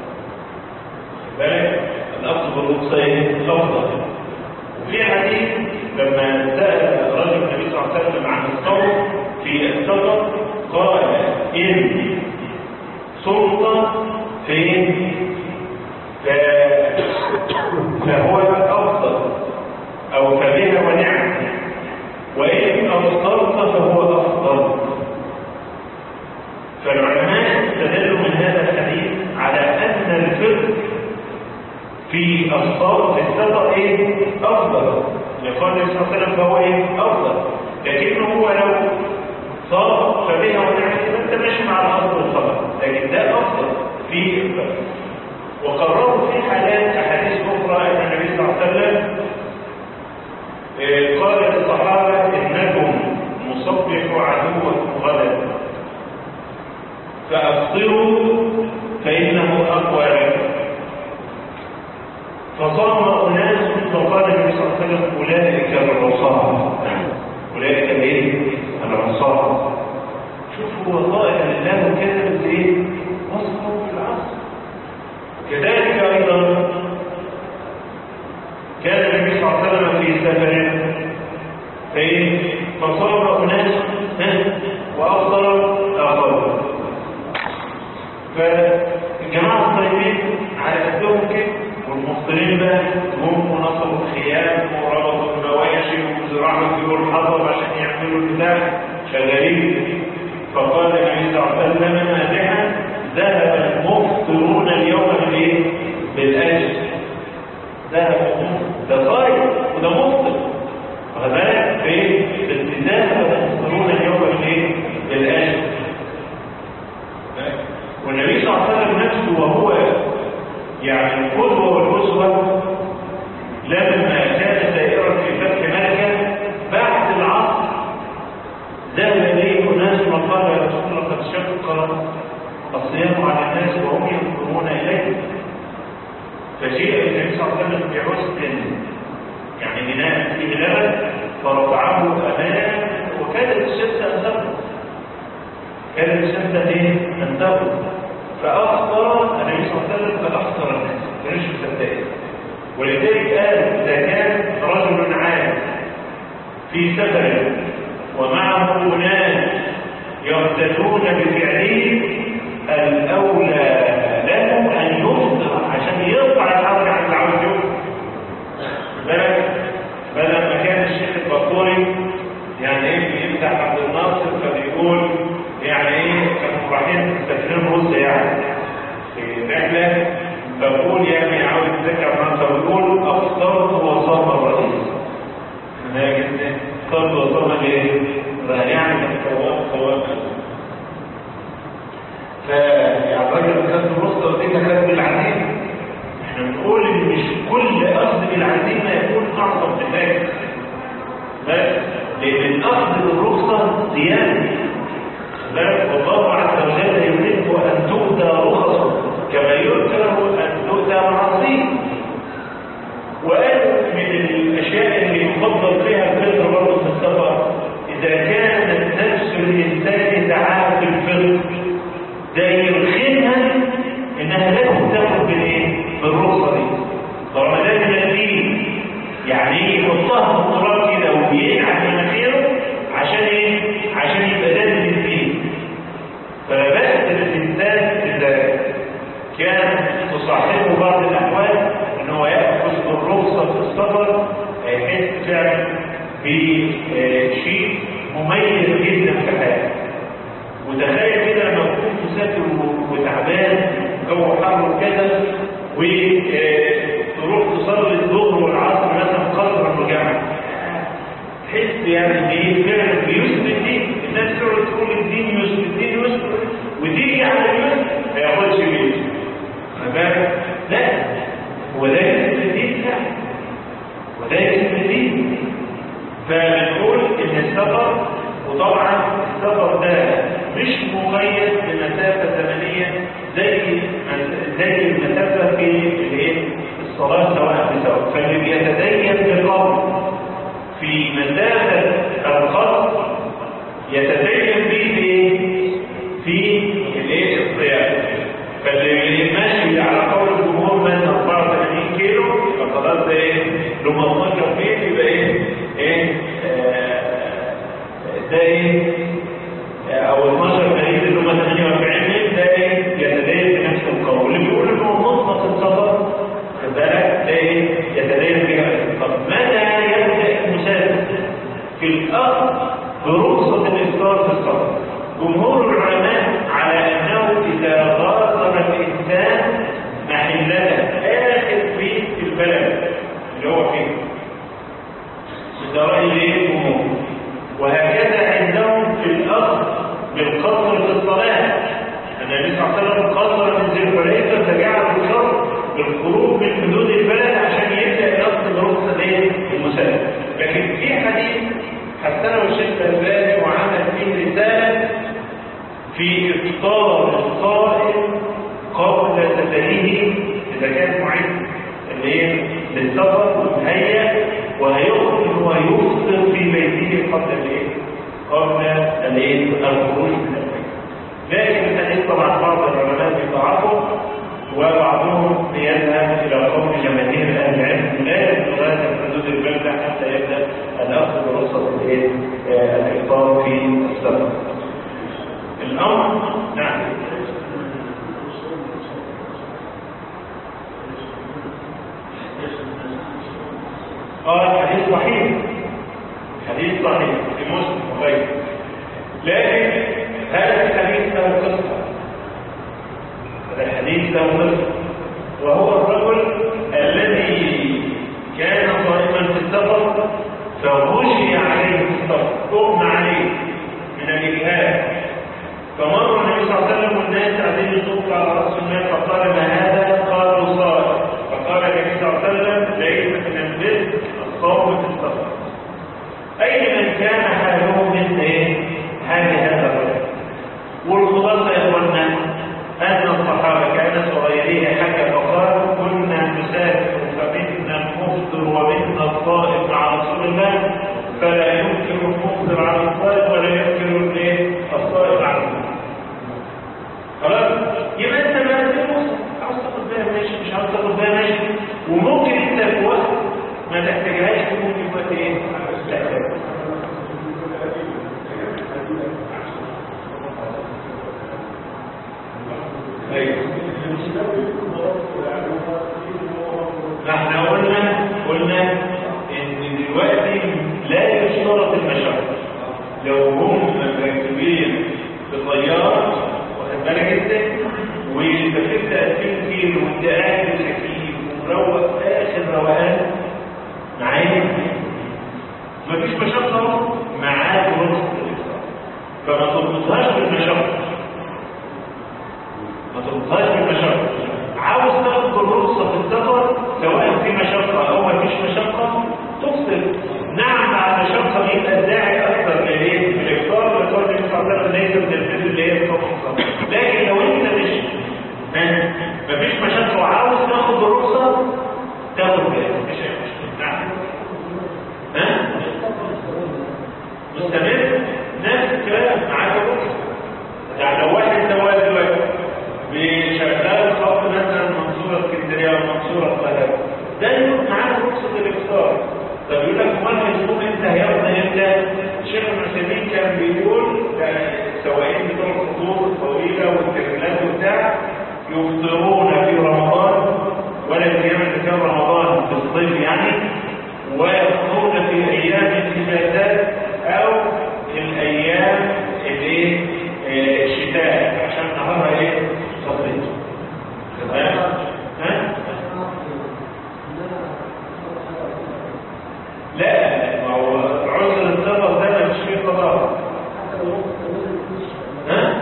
بالك الأخذ بالرخصة أفضل. وفي حديث لما سأل رجل النبي صلى الله عليه وسلم عن الصوم في السفر قال إن صمت فين فهو أفضل أو فبها ونعم، وإن أفطرت فهو أفضل. فالعلماء استدلوا من هذا الحديث على أن الفطر في الصوم في السفر ايه افضل، لقول النبي صلى الله عليه وسلم فهو ايه افضل، لكنه هو لو صام فبها ونعمت انت ماشي مع الاصل والخبر، لكن ده افضل في الفطر. وقرروا في حالات احاديث اخرى ان النبي صلى الله عليه وسلم قال للصحابه انكم مصبحوا عدوكم غدا فافطروا فانه اقوى لكم. فصام أناس فقال النبي صلى الله عليه وسلم أولئك العصاة، أولئك الايه؟ العصاة. شوفوا والله الله كتب ايه؟ وصفه في العصر. كذلك أيضا كان النبي صلى الله عليه وسلم في سفر فإيه؟ فصام أناس وأفطر آخر. فالجماعة الطيبين على قدهم كده، والمفطرين بقى هم ونصبوا الخيام وربطوا المواشي وزراعوا الطيور الحطب عشان يعملوا البتاع شغالين. فقال النبي صلى الله عليه وسلم مادحا ذهب المفطرون اليوم بالايه؟ بالاجر. ذهب ده صايم وده مفطر، واخد بالك فين؟ بس ذهب المفطرون اليوم بالايه؟ بالاجر. والنبي صلى الله عليه وسلم نفسه وهو يعني القدوة والأسوة لما كان سائرا في فتح مكة بعد العصر ذهب إليه ناس وقال يا رسول الله قد شق الصيام على الناس وهم ينظرون إليه. فجاء النبي صلى الله عليه وسلم بعسل يعني بناء فيه لبن فرفعه أمامه، وكانت الشمس أن تغرب، كانت الشمس أن تغرب فأخطر النبي صلى الله عليه وسلم قد أخطر الناس كانش مصدقين. ولذلك قال إذا كان رجل عام في سفر ومعه أناس يقتدون بفعله الأولى له أن يفطر عشان يقطع الحرج عن اللي عاوز يفطر. بالك بدل ما كان الشيخ البطوري يعني ايه بيفتح عبد الناصر فبيقول يعني ايه كانوا رايحين مسافرين روسيا يعني في رحله، فبقول يعني عاوز يتذكر ما بقول افطرت وصام الرئيس. انا جبت افطرت وصام الايه؟ يعني القوام قوام. فيعني الراجل كان في مصر دي كان بالعزيمه. احنا بنقول ان مش كل اخذ بالعزيمه يكون اعظم بالله، بس لان الاخذ بالرخصه زياده. والله عز وجل يحب ان تؤتى رخصه كما يكره ان تؤتى معاصيه. وقال نعمله برضه في السفر إذا كانت نفس الإنسان تعافي الفطر ده يرخمها إنها لازم تاخد بالإيه؟ بالرخصة دي. طالما ده من الدين يعني يحطها في التراب كده وينعم مناخيره عشان إيه؟ عشان يبقى ده من الدين. فلا بأس للإنسان إذا كان تصاحبه بعض الأحوال إن هو يأخذ بالرخصة في السفر هيحس فعلا بشيء مميز جدا في حياته. وتخيل كده لما تكون مسافر وتعبان جو حر وكذا وتروح تصلي الظهر والعصر مثلا قصرا وجامعا تحس يعني ان ايه فعلا بيثبت الدين. الناس تقعد تقول الدين يثبت الدين يثبت وتيجي على اليسر ما ياخدش بيه. لا هو ده يثبت الدين فعلا وده يثبت الدين. فبنقول ان السفر وطبعا السفر ده مش مقيد بمسافه زمنيه زي زي المسافه في الايه الصلاه سواء بسواء. فاللي بيتدين بالقول في مسافه القصر يتدين به ايه في الايه الصيام. فاللي ماشي على قول الجمهور من أربعة وثمانين كيلو فخلاص ده ايه لما اتناشر كيلو يبقى ايه ايه ده ايه او اتناشر كيلو اللي هم ثمانية وأربعين متر ده ايه يتدين بنفس القول. اللي بيقول انه مطلق السفر خد بالك ده ايه يتدين بها. طب متى يبدا المسافر في الاخذ برخصه الافطار في السفر؟ جمهور العلماء على انه اذا غادر الانسان محلته اخر بيت في البلد اللي هو فيه ده راي الجمهور. وهكذا عندهم في الاخذ بالقصر في الصلاه. النبي صلى الله عليه وسلم قصر من ذي الحليفه فجعل الشرط بالخروج من حدود البلد عشان يبدا الاخذ برخصه ايه المسافر. لكن في حديث حسنه الشيخ الألباني وعمل فيه رساله في افطار الصائم قبل سفره اذا كان معد الايه للسفر مهيأ وهيخرج ويفطر في بيته قبل الايه قبل الايه الخروج من البيت. لكن الحديث طبعا بعض العلماء بيضعفه وبعضهم يذهب الى قول جماهير اهل العلم لا يغادر حدود البلده حتى يبدا الاخذ برخصه الايه الافطار في السفر. الامر نعم قال حديث صحيح حديث صحيح في مسلم وغيره. لكن هذا الحديث له قصه هذا الحديث له قصه وهو الرجل الذي كان صائما في السفر فغشي عليه في السفر اغمى عليه من الاجهاد. فمر النبي صلى الله عليه وسلم والناس قاعدين يصبوا على راس المال فقال ما هذا؟ قالوا صائم. فقال النبي صلى الله عليه وسلم ليس من البر الصوم في السفر. اين من كان حاله مثل ايه؟ حال هذا الرجل. والخلاصه يا اخوانا ان الصحابه كان صغيرين حكى فقال كنا نسافر فمنا المفطر ومنا الصائم مع رسول الله فلا يمكن المفطر على الصائم ولا يمكن الايه الصائم على المفطر. خلاص يبقى انت ما تنسى عاوز تاخد بيها ماشي مش عاوز تاخد بيها ماشي. وممكن انت في وقت ما تحتاجهاش ممكن وقت ايه لا احنا قلنا قلنا ان دلوقتي لا يشترط المشقه. لو هم مركبين بطياره واخد بالك انت وانت بتبدا ألفين كيلو وانت قاعد بالحكيم ومروق اخر روقان معايا مفيش مشقه معاك رخصه الافطار. فما تربطهاش بالمشقه ما تربطهاش بالمشقه. عاوز تاخد الرخصه في السفر سواء في مشقه او ما فيش مشقه تفصل. نعم مع المشقه يبقى الداعي اكثر للايه؟ الافطار لقول النبي صلى الله عليه وسلم ليس من البر اللي هي الرخصه. لكن لو انت مش مفيش مشقه وعاوز تاخد الرخصه تاخد بيها مش مشكله. نعم ها رخصة الإفطار. طب يقول لك امال الصوم انت هيفضل امتى؟ الشيخ ابن عثيمين كان بيقول السواقين بتوع الخطوط الطويلة والترميلات وبتاع يفطرون في رمضان ولا الايام اللي كان رمضان في الصيف يعني، ويفطرون في ايام الاجازات او الايام الايه الشتاء عشان نهارها ايه قصير. ها ها لا ما هو عذر السفر ده مش فيه قضاء. ها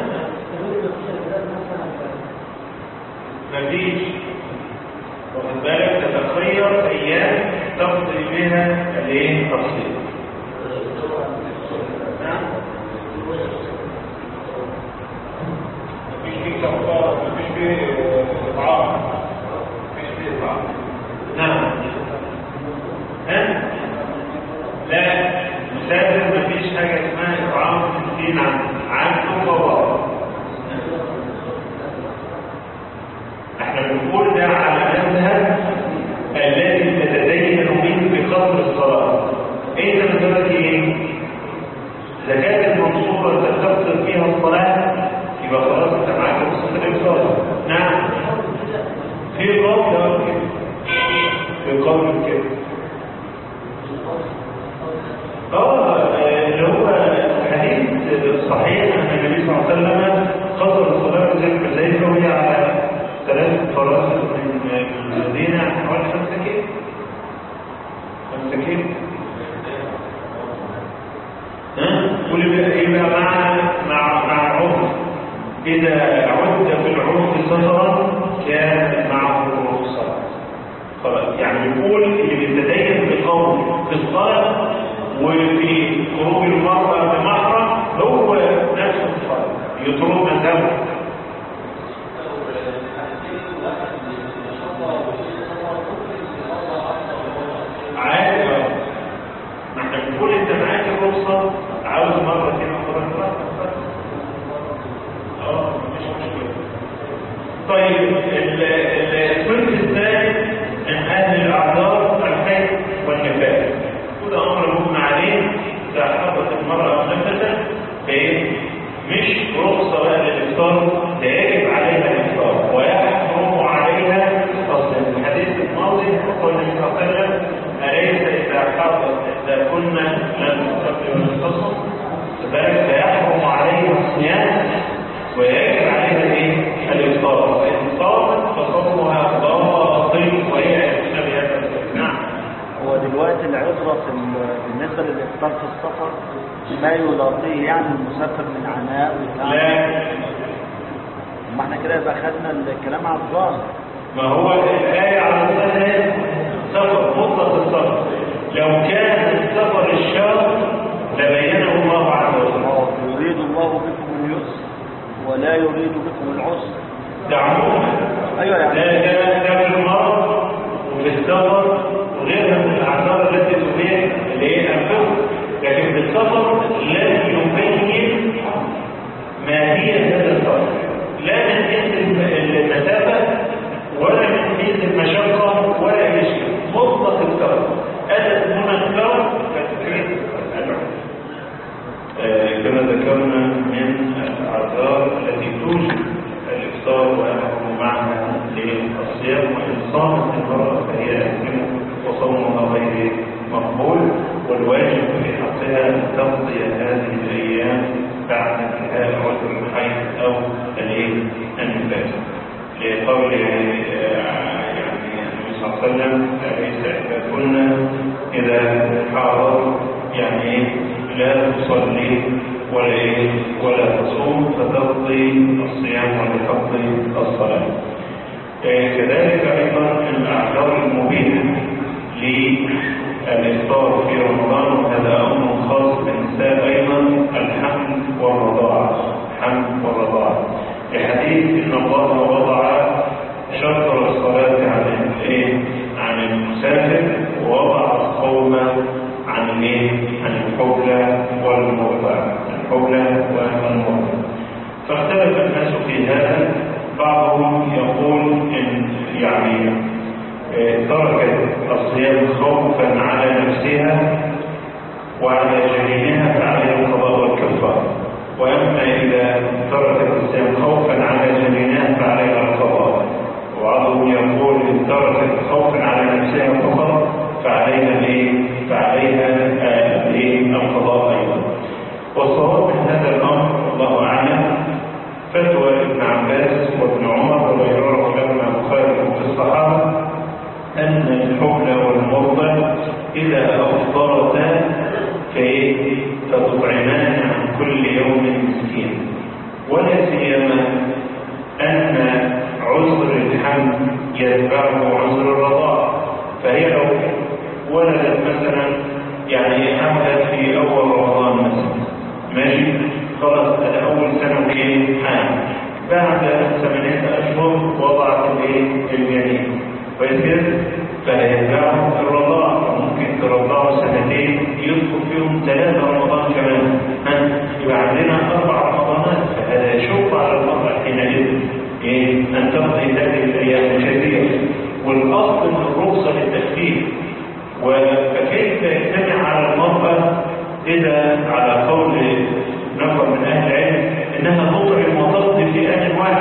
مفيش، واخد بالك، تتخير ايام تقضي بها الايه التفصيل. مفيش فيه كفاره، مفيش فيه اطعام، مفيش فيه اطعام. نعم. ها لا مسافر مفيش حاجه اسمها اطعام ستين عام عنده فوار. احنا بنقول ده على مذهب الذي تتدين منه بقدر الصلاه. ايه ده دلوقتي ايه؟ زكاه المنصوبه اللي تفطر فيها الصلاه يبقى خلاص انت معاك رخصه الافطار. نعم في قول ده كده، في قول كده اه اللي هو الحديث الصحيح ان النبي صلى الله عليه وسلم قصر الصلاه زي المزايد وهي على ثلاث فراسخ من المدينه حوالي خمسة كيلو خمسة كيلو ها واللي يبقى مع مع مع العرف. اذا عد في العرف سفرا كان معه رخصه خلاص. يعني بيقول اللي بيتدين بقول في الصلاه وفي خروج المرأة بمحرم هو نفس الصلاة يطلب مذهبه. عادي ما احنا بنقول انت معاك الرخصة عاوز مرة كده مرة اه مش مشكلة. طيب الصنف الثاني من اهل الاعذار الحيض والنفاس، وده امر مبنى عليه اذا حضرت المراه نفسها فايه مش رخصه بقى للافطار، ده يجب عليها الافطار ويحرم عليها الصيام. الحديث الماضي قال النبي صلى الله عليه وسلم اليس اذا حضرت اذا كنا لم نستقبل الخصم فذلك يحرم عليها الصيام ويجب عليها الايه الافطار، فان صامت فصومها باطل وهي يأتينا بهذا الكلام. نعم. هو دلوقتي العبرة بالنسبة للإفطار في السفر ما يلاقيه يعني المسافر من عناء وتعب. لا ما احنا كده يبقى خدنا الكلام على الظاهر. ما هو الآية على الظاهر سفر مطلق السفر، لو كان السفر الشاق لبينه الله عز وجل. يريد الله بكم اليسر ولا يريد بكم العسر. دعموه ايوه يعني لا ده في المرض وفي السفر وغيرها من الاعذار التي تبين اللي هي انفسها، لكن في السفر لم يبين ماهيه هذا السفر، لا من حيث المسافه ولا من حيث المشقه ولا اي شيء، مطلق السفر. اتت هنا السفر فتفيد العمر كما ذكرنا من الاعذار التي توجب الافطار ويحكم معها للصيام، وان صامت المراه فهي اثم وصومها غير مقبول، والواجب في حقها ان تقضي هذه الايام بعد انتهاء عذر الحيض او النفاس، لقول يعني النبي صلى الله عليه وسلم اليس اذا كنا اذا حاضر يعني لا تصلي ولا ايه ولا تصوم فتقضي الصيام ولا تقضي الصلاه. كذلك ايضا الاعذار المبينه للافطار في رمضان، وهذا امر خاص بالنساء ايضا، الحمل والرضاعه. الحمل والرضاعه لحديث ان الله وضع شطر الصلاه عن الايه عن المسافر ووضع الصوم عن الايه عن الحبلى والمرضع، الحبلى والمرضع. فاختلف الناس في هذا، بعضهم يقول ان يعني تركت الصيام خوفا على نفسها وعلى جنينها فعليها القضاء والكفارة. وأما إذا تركت الصيام خوفا على جنينها فعليها القضاء. وبعضهم يقول إن تركت خوفا على نفسها فقط فعليها الايه؟ فعليها الايه؟ القضاء أيضا. والصواب من هذا الأمر والله أعلم فتوى ابن عباس وابن عمر وغيرهم لما مخالف في الصحابة أن الحبل والمرضى إذا أفطرتا فتطعمان عن كل يوم مسكين. ولا سيما أن عذر الحمل يتبعه عذر الرضاع. فهي لو ولدت مثلا يعني حملت في أول رمضان مثلا ماشي خلاص أنا أول سنة وكين حامل بعد ثمانية أشهر وضعت الجنين ويصير فيتبعه الرضاع. ممكن ترضعه سنتين يدخل فيهم ثلاثة رمضان كمان يبقى عندنا أربع رمضانات. فهذا يشق على المرأة حينئذ إيه؟ أن تقضي هذه الأيام الكثيرة. والأصل من الرخصة للتخفيف. وكيف يجتمع على المرأة إذا على قول نفر من أهل العلم إنها تطعم وتقضي في آن واحد؟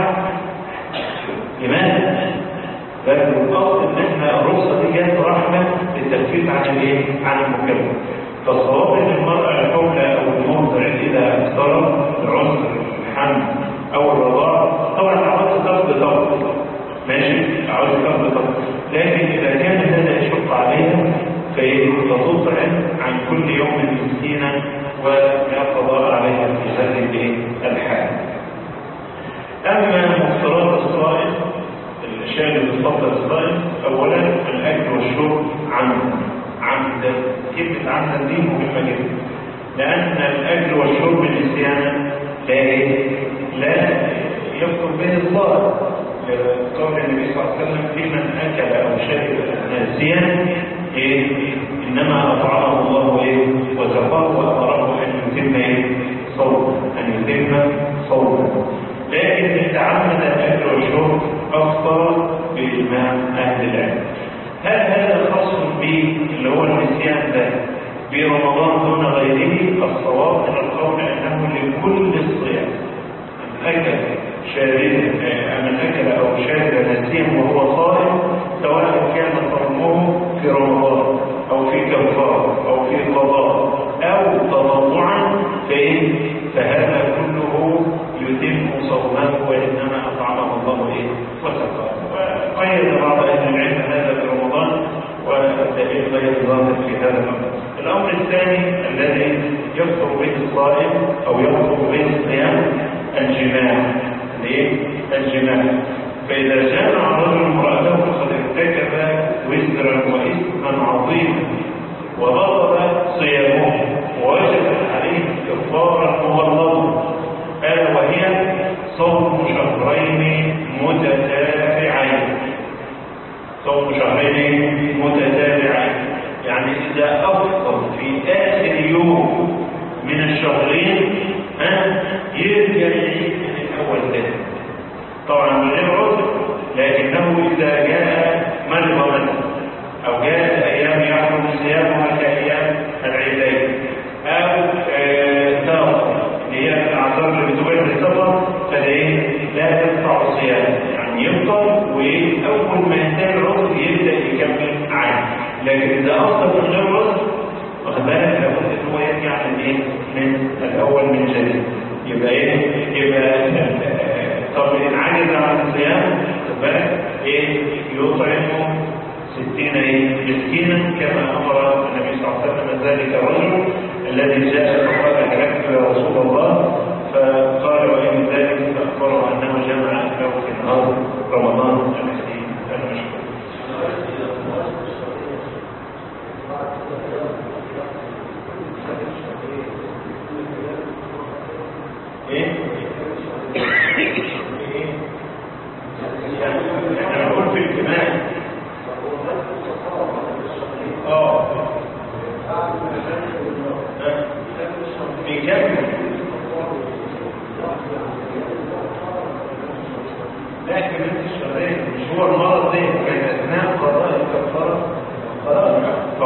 لماذا؟ لكن الأصل إن إحنا الرخصة دي جاءت رحمة للتخفيف عن الإيه؟ عن المكلف. فالصواب إن المرأة الحملة أو المرضع إذا افترض العذر الحمل أو الرضاع طبعا عاوز تاخد تاخد ماشي عاوز تاخد تاخد لكن إذا كان هذا يشق عليها فتطعم عن كل يوم مسكينا ولا قضاء عليها في هذه الحال. أما مفطرات الصائم الأشياء اللي بتفطر الصائم أولا الأكل والشرب عمدا. عمدا كلمة عمدا دي مهمة جدا لأن الأكل والشرب نسيانا لا لا يفطر به الصائم. قول النبي صلى الله عليه وسلم في من أكل أو شرب ناسيا إيه؟ إنما أطعمه الله إيه؟ وسقاه وأمره أن يتم إيه؟ صومه أن يتم صومه. لكن إذا تعمد الأكل والشرب أفطر بإجماع أهل العلم. هل هذا خاص به اللي هو النسيان ده برمضان دون غيره؟ الصواب من القول أنه لكل الصيام. من أكل شاردا من أكل أو شارد نسيا وهو صائم سواء كان صومه في رمضان أو في كفارة أو في قضاء أو تطوعا فإيه؟ فهذا كله يتم صومه وإنما أطعمه الله إيه؟ وسقاه. وقيد بعض أهل العلم هذا في رمضان والدليل غير ظاهر في هذا الأمر. الأمر الثاني الذي يفطر به الصائم أو يفطر به الصيام الجماع. ليه؟ الجماع. فإذا جامع الرجل امرأته فقد ارتكب وزرا وإثما عظيما وبطل صيامه ووجبت عليه كفارة مغلظة ألا وهي صوم شهرين متتابعين. صوم شهرين متتابعين يعني إذا أفطر في آخر يوم من الشهرين ها يرجع من الأول تاني طبعا من غير عذر. لكنه إذا جاء مرض مثلا أو جاءت أيام يحرم صيامها كأيام العيدين أو سافر اللي هي الأعذار اللي بتبين السفر فده لا يقطع الصيام يعني يفطر وأول ما ينتهي العذر يبدأ يكمل عادي. لكن إذا أفطر من غير عذر واخد بالك لابد إن هو يرجع من إيه؟ من الأول من جديد. يبقى إيه؟ يبقى طب إن عجز عن الصيام بالك إيه؟ يطعم ستين إيه؟ مسكينا كما أمر النبي صلى الله عليه وسلم ذلك الرجل الذي جاء فقال أهلكت يا رسول الله فقال وإن ذلك فأخبره أنه جمع أهله في نهار رمضان الذي المشهور. إيه؟ أنا أقول في الاجتماع آه بيكمل لكن انت الشهرين مش هو المرض ده كان أثناء قضاء الكفارة خلاص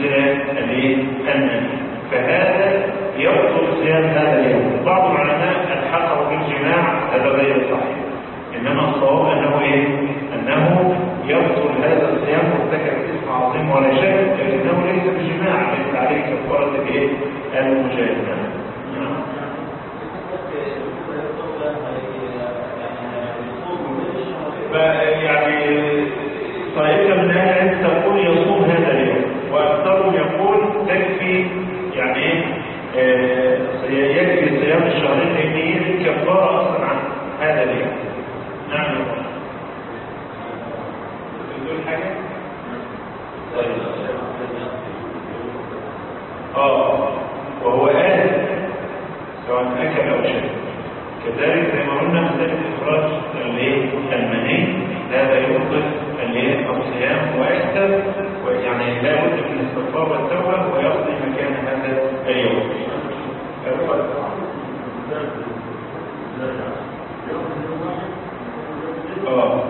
ينزل الايه المني، فهذا يبطل صيام هذا اليوم. بعض العلماء الحقه بالجماع، هذا غير صحيح، انما الصواب انه ايه انه يبطل هذا الصيام مرتكب اسم عظيم ولا شك، لكنه ليس بجماع، ليس عليه كفاره الايه المجاهده. يعني طائفة من أهل العلم تقول يصوم هذا اليوم، وأكثرهم يقول تكفي يعني آه يكفي صيام الشهرين لأن كفارة أصلا عن هذا اليوم. نعم يا رب. تقول حاجة؟ طيب. آه وهو آل سواء أكل أو شرب، كذلك زي ما قلنا مسألة إخراج المني هذا يبطل الصيام ويكتب، ويعني لا بد من الاستغفار والتوبة ويقضي مكان هذا اليوم. اه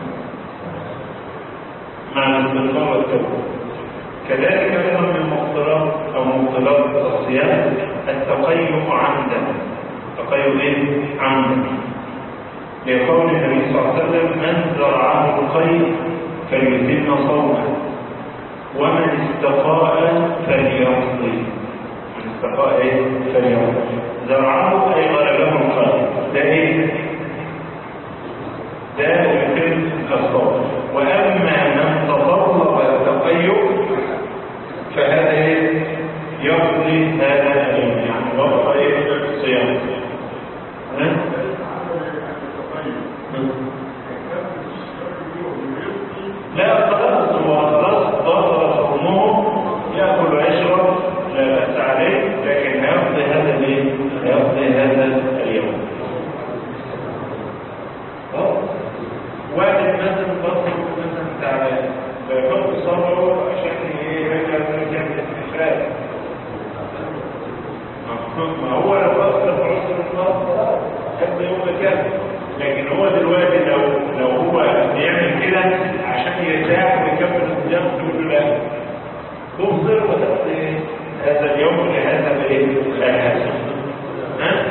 مع الاستغفار والتوبة. كذلك أيضا من مقتضيات أو مقتضيات الصيام التقيؤ عمدا. التقيؤ إيه؟ عمدا. لقول النبي صلى الله عليه وسلم: من زرعه القيء فليتم صومه، ومن استقاء فليقضي. من استقاء إيه؟ فليقضي. زرعه أي غلبه القيء، ده إيه؟ ده يتم الصوم. وأما من تطلب التقيؤ فهذا إيه؟ يقضي هذا اليوم، يعني وقت إيه؟ صيام. لا خلاص، هو خلاص ضرر صومه، يأكل ويشرب لا بأس عليه، لكن هيقضي هذا الايه؟ هيقضي هذا اليوم. واحد مثلا بطل مثلا تعبان فيحط صبره عشان ايه؟ يرجع يرجع الاستخراج. ما هو لو اصلا في عسر النار خلاص يقضي يوم كامل، لكن هو دلوقتي لو لو هو بيعمل كده عشان يرتاح ويكمل الصيام تقول له لا، تفطر وتقضي هذا اليوم لهذا الايه؟ الحاسم. ها؟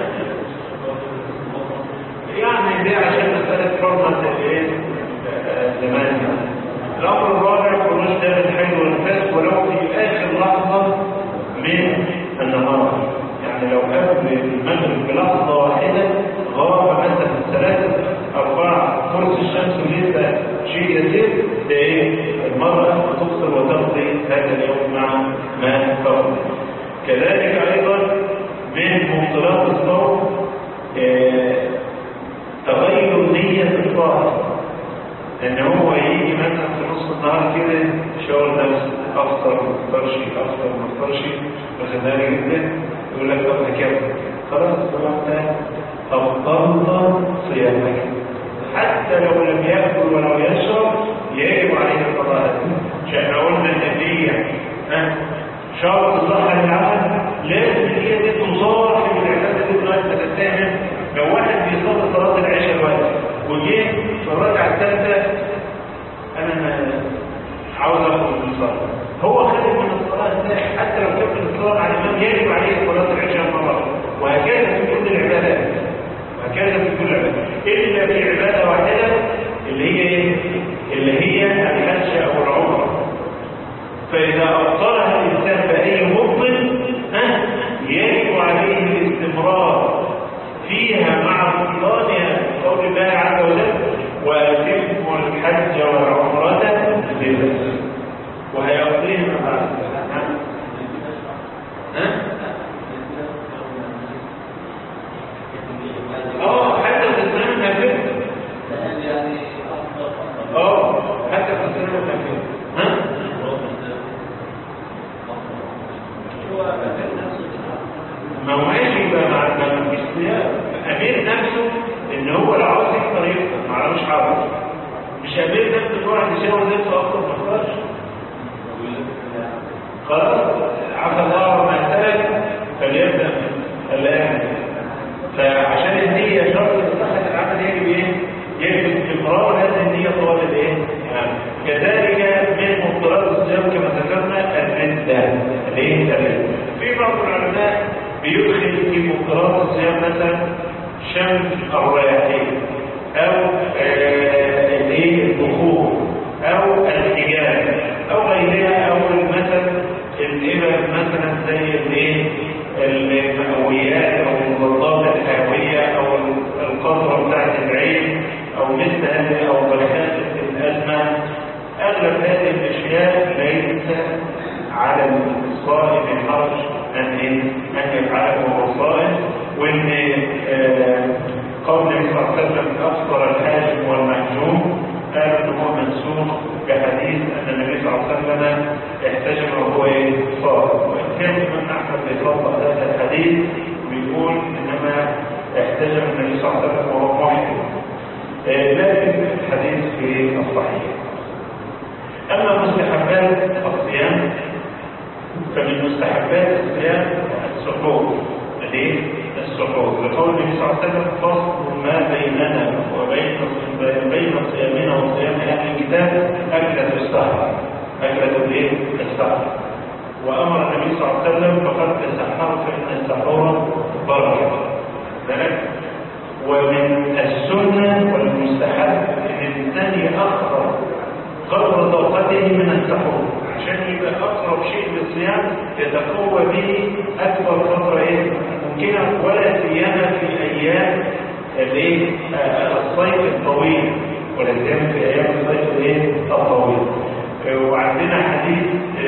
يعني دي عشان مسألة حرمة الايه؟ زمان. الأمر الرابع خروج دم الحيض والنفاس ولو في آخر لحظة من النهار، يعني لو قبل المغرب بلحظة واحدة غاب مثلا ثلاثة أربعة فرص الشمس ولسه شيء يسير، ده إيه؟ المرأة تفطر وتقضي هذا اليوم مع ما تفطر. كذلك أيضا من مبطلات الصوم آه تغير نية الصائم، إن هو يجي مثلا في نص النهار كده يشاور نفسه أفطر ما أفطرش أفطر ما أفطرش، وكذلك جدا يقول لك طب هكذا خلاص طبعا أبطلت صيامك، حتى لو لم يأكل ولو يشرب يجب عليه القضاء. عشان قلنا ان دي شرط صحة للعمل، لازم هي دي تصاحب العبادة دي لغاية ما تتهم. لو واحد بيصلي صلاة العشاء دلوقتي وجه في الركعة الثالثة أنا عاوز أخرج من الصلاة، هو خارج من الصلاة ازاي؟ حتى لو كمل الصلاة على الإمام يجب عليه صلاة العشاء مرة، وهكذا في كل العبادات، وهكذا في كل العبادات إلا في عبادة واحدة اللي هي إيه؟ اللي هي الحج أو العمرة. فإذا أبطلها الإنسان بأي مبطل يجب عليه الاستمرار فيها مع بطلانها بقول الله عز وجل: وأتموا الحج والعمرة لله، وهيقضيهم بعد اه حتى في السنة النافذة اه حتى في السنة النافذة ها ما هو ماشي بقى مع مفيش صيام. أمير نفسه إن هو لو عاوز يفطر يفطر ما علوش حرج، مش أمير نفسه واحد يشاور نفسه أفطر ما يفطرش خلاص عفى الله ما سلك فليبدأ الآن. فعشان النية شرط لصحة العمل يجب إيه؟ يجب استمرار هذه النية طوال الإيه؟ يعني كذلك من مبطلات الصيام كما ذكرنا الردة. مفطرات الصيام مثلا شم الرياحين او الايه البخور او الحجاب او غيرها، او مثلا الابر مثلا زي الايه المئويات او المضادات الحيويه او القطره بتاعت العين او مثل هذه او بخاخه الازمه. اغلب هذه الاشياء ليس على الصائم حرج ان ان يفعله وهو صائم، وان قول النبي صلى الله عليه وسلم افطر الحاجم والمحجوم قال ان هو منسوخ بحديث ان النبي صلى الله عليه وسلم احتجم وهو صائم، وان كان الامام احمد بيطبق هذا الحديث ويقول انما احتجم النبي صلى الله عليه وسلم وهو محرم، لكن الحديث في الصحيح. اما مستحبات الصيام فمن مستحبات الصيام السحور. ليه؟ السحور لقول النبي صلى الله عليه وسلم فصل ما بيننا وبين بين صيامنا وصيام اهل الكتاب اكلة السحر. اكلة الايه؟ السحر. وامر النبي صلى الله عليه وسلم فقد تسحر فان السحور بركه. ذلك ومن السنه والمستحب ان الانسان ياخر قدر طاقته من السحور عشان يبقى اقرب شيء للصيام يتقوى به اكبر فتره ايه ممكنه، ولا سيما في ايام الايه الصيف الطويل، ولا سيما في ايام الصيف الايه الطويل. وعندنا حديث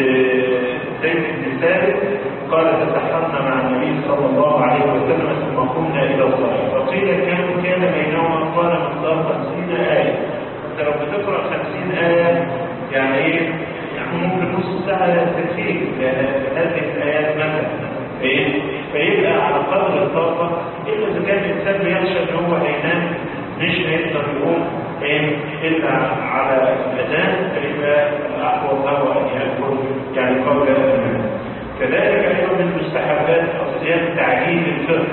زيد بن ثابت قال تسحرنا مع النبي صلى الله عليه وسلم ثم قمنا الى الصلاه فقيل كم كان بينهما قال مقدار خمسين ايه. انت لو بتقرا خمسين ايه يعني ايه؟ يعني ممكن نص ساعه تكفيك هذه الايات مثلا. ايه؟ فيبقى على قدر الطاقه، الا اذا كان الانسان بيخشى ان هو هينام مش هيقدر يقوم ايه الا على الاذان، فيبقى الاحوط هو ان ياكل يعني قبل النوم. كذلك ايضا من مستحبات الصيام تعجيل الفطر.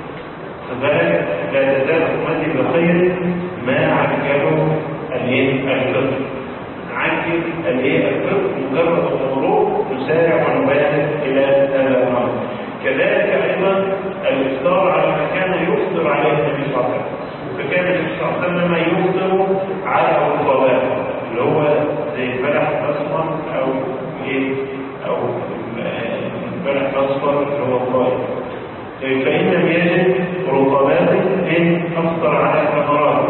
فذلك لا تزال امتي بخير ما عجلوا الايه الفطر. نعجل الايه الفطر مجرد الغروب نسارع ونبادر الى هذا الامر. كذلك ايضا الافطار على ما كان يفطر عليه النبي صلى الله عليه وسلم. فكان النبي صلى الله عليه وسلم يفطر على الرطبات اللي هو زي البلح الاصفر او ايه او البلح الاصفر اللي هو الطائر. فان لم يجد رطبات ان افطر على ثمرات.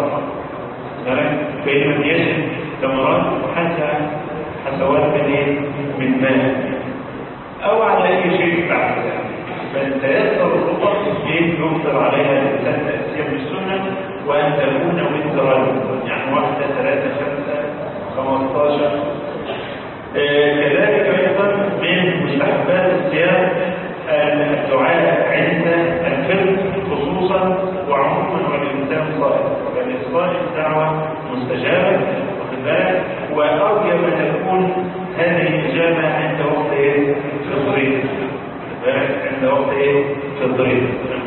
فان لم يجد ثمرات حتى حسوات من ايه من ماء او على اي شيء بعد ذلك. فان تيسر الرطب يفطر عليها الانسان تاسيا بالسنه، وان تكون وترا يعني واحده ثلاثه خمسه خمستاشر. كذلك ايضا من مستحبات الصيام الدعاء عند الفطر خصوصا وعموما والانسان صائم، بل الصائم دعوه مستجابه واخد بالك، وارجى ما تكون هذه الاجابه عند وقت ايه؟ فطريه. عند وقت ايه؟ فطريه.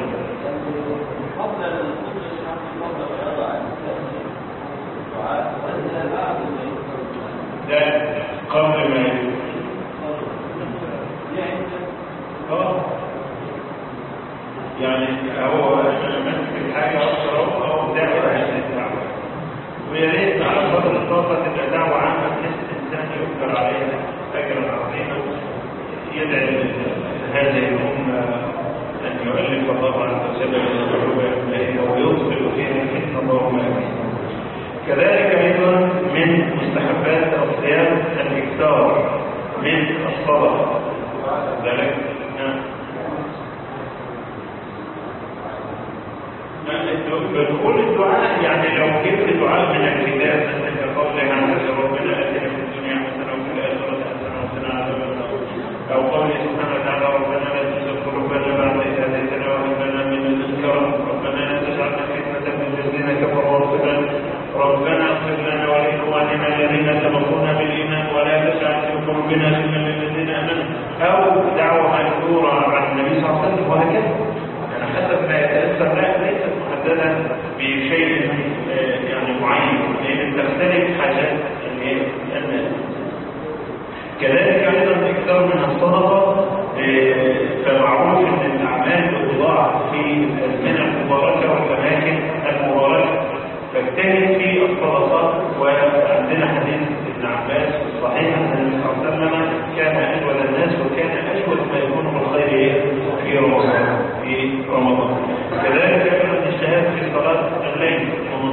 لا قبل ما اه يعني هو ماسك الحاجه اكثر او دعوه عن الدعوه، ويا ريت على قدر الطاقه تبقى دعوه عامه بحيث الانسان يقدر عليها اجرا عظيما. يدعي هذه الامه ان يؤلف الله عز وجل اليها ويدخل فيها الفتنه اللهم امين. كذلك ايضا من مستحبات الصيام الاكثار من الصلاه. ذلك بقول الدعاء يعني لو جبت دعاء من الكتاب مثل كقولها ربنا اتنا في الدنيا حسنه وفي الاخره حسنه وقنا عذاب النار، او قوله سبحانه وتعالى ربنا لا تزغ قلوبنا بعد اذ هديتنا وهب لنا من لدنك ربنا لا تجعلنا فتنه للذين كفروا واغفر لنا ربنا اغفر لنا ولاخواننا الذين سبقونا بالايمان ولا تجعل في قلوبنا غلا للذين امنوا، او دعوه مشهوره عن النبي صلى الله عليه وسلم، وهكذا يعني حسب ما يتاثر. لا ليست محدده بشيء يعني معين، لان تختلف حاجات الناس. كذلك ايضا الاكثار من الصدقه، فمعروف ان الاعمال بتضاعف في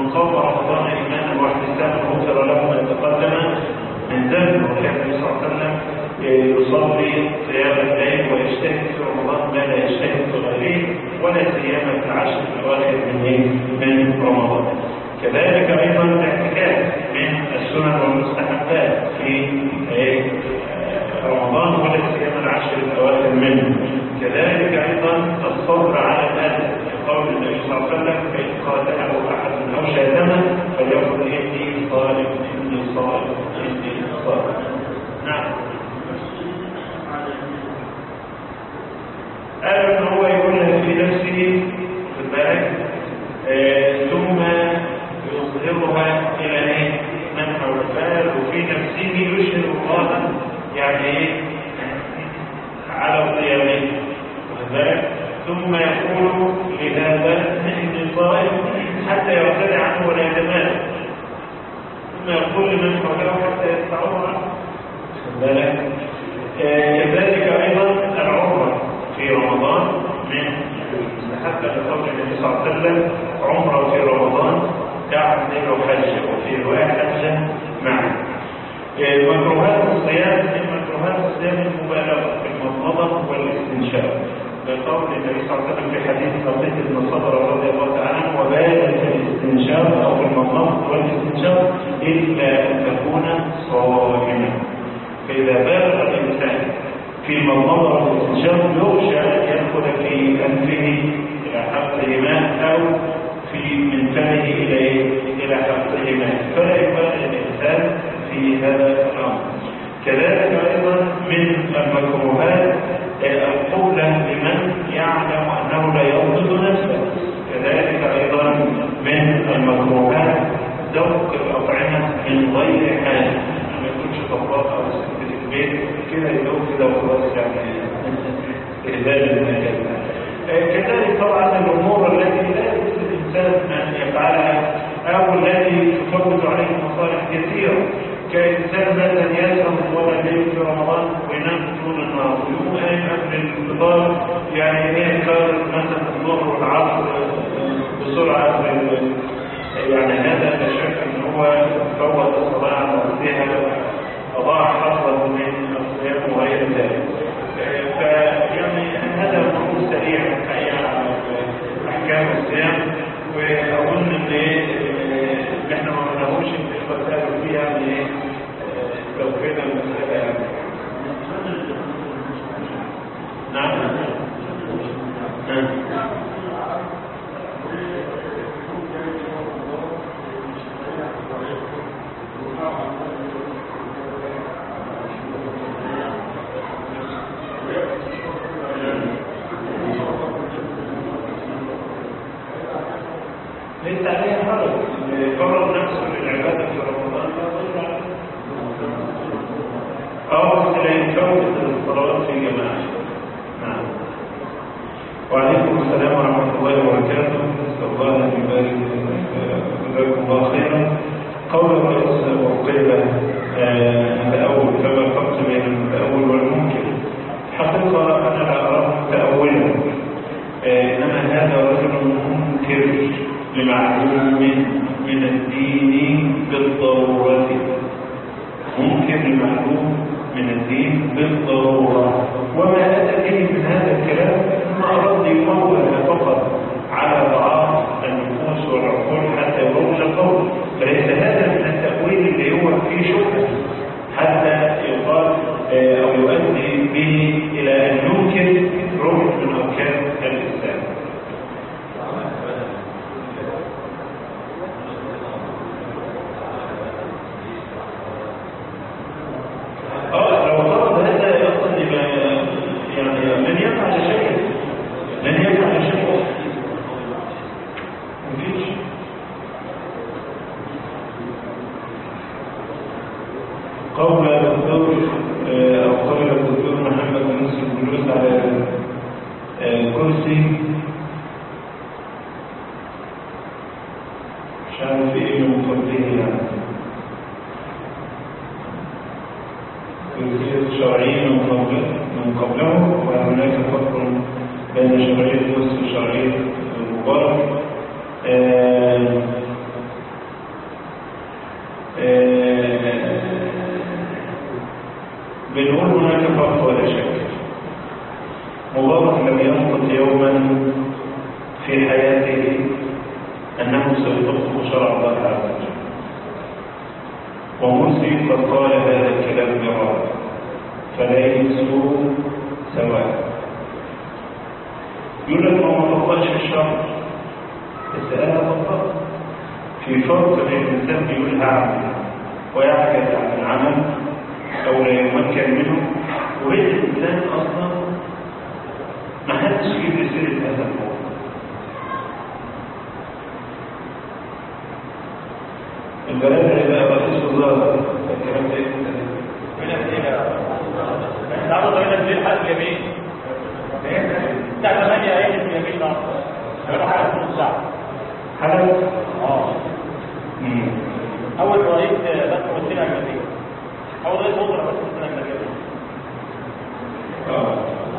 من صام رمضان إيمانا واحتسابا غفر له ما تقدم من ذنبه. وكان النبي صلى الله عليه وسلم يصلي قيام الليل ويجتهد في رمضان ما لا يجتهد في غيره، ولا سيما في العشر الأواخر من من رمضان. كذلك أيضا الاعتكاف من السنن والمستحبات في رمضان، ولا سيما العشر الأواخر منه. كذلك أيضا الصبر على الأذى، قول النبي صلى الله عليه وسلم: فإن قاتله أحد أو شاتمه فليقل إني صائم إني صائم إني صائم. نعم. قال إن هو يقولها في نفسه في بالك آه ثم يظهرها إلى إيه؟ من حوله، وفي نفسه يشهد الله يعني إيه؟ على قيامه وذلك، ثم يقول لهذا إني صائم حتى يرتدع عنه ولا يتمالك، ثم يقول لمن حوله حتى يدفعوه عنه وذلك. كذلك أيضا العمرة في رمضان من المستحب لقول النبي صلى الله عليه وسلم: عمرة في رمضان تعمل حج، وفي رواية حجة معا. مكروهات الصيام من مكروهات الصيام المبالغة في المضمضة والاستنشاق، لقول النبي صلى الله عليه وسلم في حديث لقيط بن صدر رضي الله تعالى عنه: وبالغ في الاستنشاق أو في المضمضة والاستنشاق إلا أن تكون صائما. فإذا بالغ الإنسان في المضمضة والاستنشاق يخشى أن يدخل في أنفه إلى حلقه ماء أو في من فمه إلى إلى حلقه ماء، فلا يبالغ الإنسان في هذا الأمر. كذلك أيضا من المكروهات القبلة لمن يعلم أنه لا يضبط نفسه. كذلك أيضا من المكروهات ذوق الأطعمة من غير حاجة، ما يكونش طباخ أو ست في البيت كده يدوق كده وخلاص يعني إهدال المجال. كذلك طبعا الأمور التي لا يجوز الإنسان أن يفعلها أو التي تفوت عليه مصالح كثيرة، كإنسان مثلا يسهر طول الليل في رمضان وينام طول النهار ويقوم قايم قبل الفطار، يعني هي كانت مثلا الظهر والعصر بسرعة، يعني هذا لا شك أن هو فوت الصلاة على وقتها، أضاع حظا من الصيام وغير ذلك. فيعني هذا الأمور سريع الحقيقة على أحكام الصيام، وأظن إن إحنا ما بنقولش إن الإخوة فيها يعني لو كده المسألة يعني. نعم. نعم. ليس عليها حرج، يقرر نفسه للعبادة في رمضان أو سيفوت الصلوات في جماعة. نعم. وعليكم السلام ورحمة الله وبركاته. نسأل الله أن يبارك جزاكم الله خيرا. قول الرئيس وقيل المتأول، فما الفرق بين المتأول والمنكر؟ حقيقة أنا لا أراه متأولا، إنما هذا رجل منكر لمعلوم من الدين بالضرورة، منكر لمعلوم من الدين بالضرورة. وما أتى به من هذا الكلام ما أراد يقول فقط على ضعاف النفوس والعقول حتى يروج القول، فليس هذا من التأويل اللي هو فيه شبهة حتى يقال أو يؤدي به إلى أن ينكر ركن من أركان الإسلام. قول الدكتور أو قول الدكتور محمد يوسف جلوس على الكرسي مش عارف ايه من قبله، يعني كرسي شرعي من قبله من قبله وهناك فرق بين شرعية الكرسي وشرعية المبارك. هناك فرق ولا شك. مبارك لم ينطق يوما في حياته أنه سيطبق شرع الله عز وجل، ومرسي قد قال هذا الكلام مرارا، فليسوا سواء. يقول لك ما طبقش الشرع، بس أنا طبقت. في فرق بين الإنسان بيقول هعمل ويعجز عن العمل أو لا يمكن منه، وبين الإنسان أصلا ما حدش يجيب لي سيرة هذا الموضوع. البلد اللي بقى رئيس وزارة الكلام ده من الأسئلة نعرض هنا في الحلقة اليمين الساعة ثمانية أيام اليمين نعرض حلقة نص ساعة حلقة؟ آه أول رئيس بس ممثلة أجنبية، أول رئيس وزراء بس ممثلة أجنبية. آه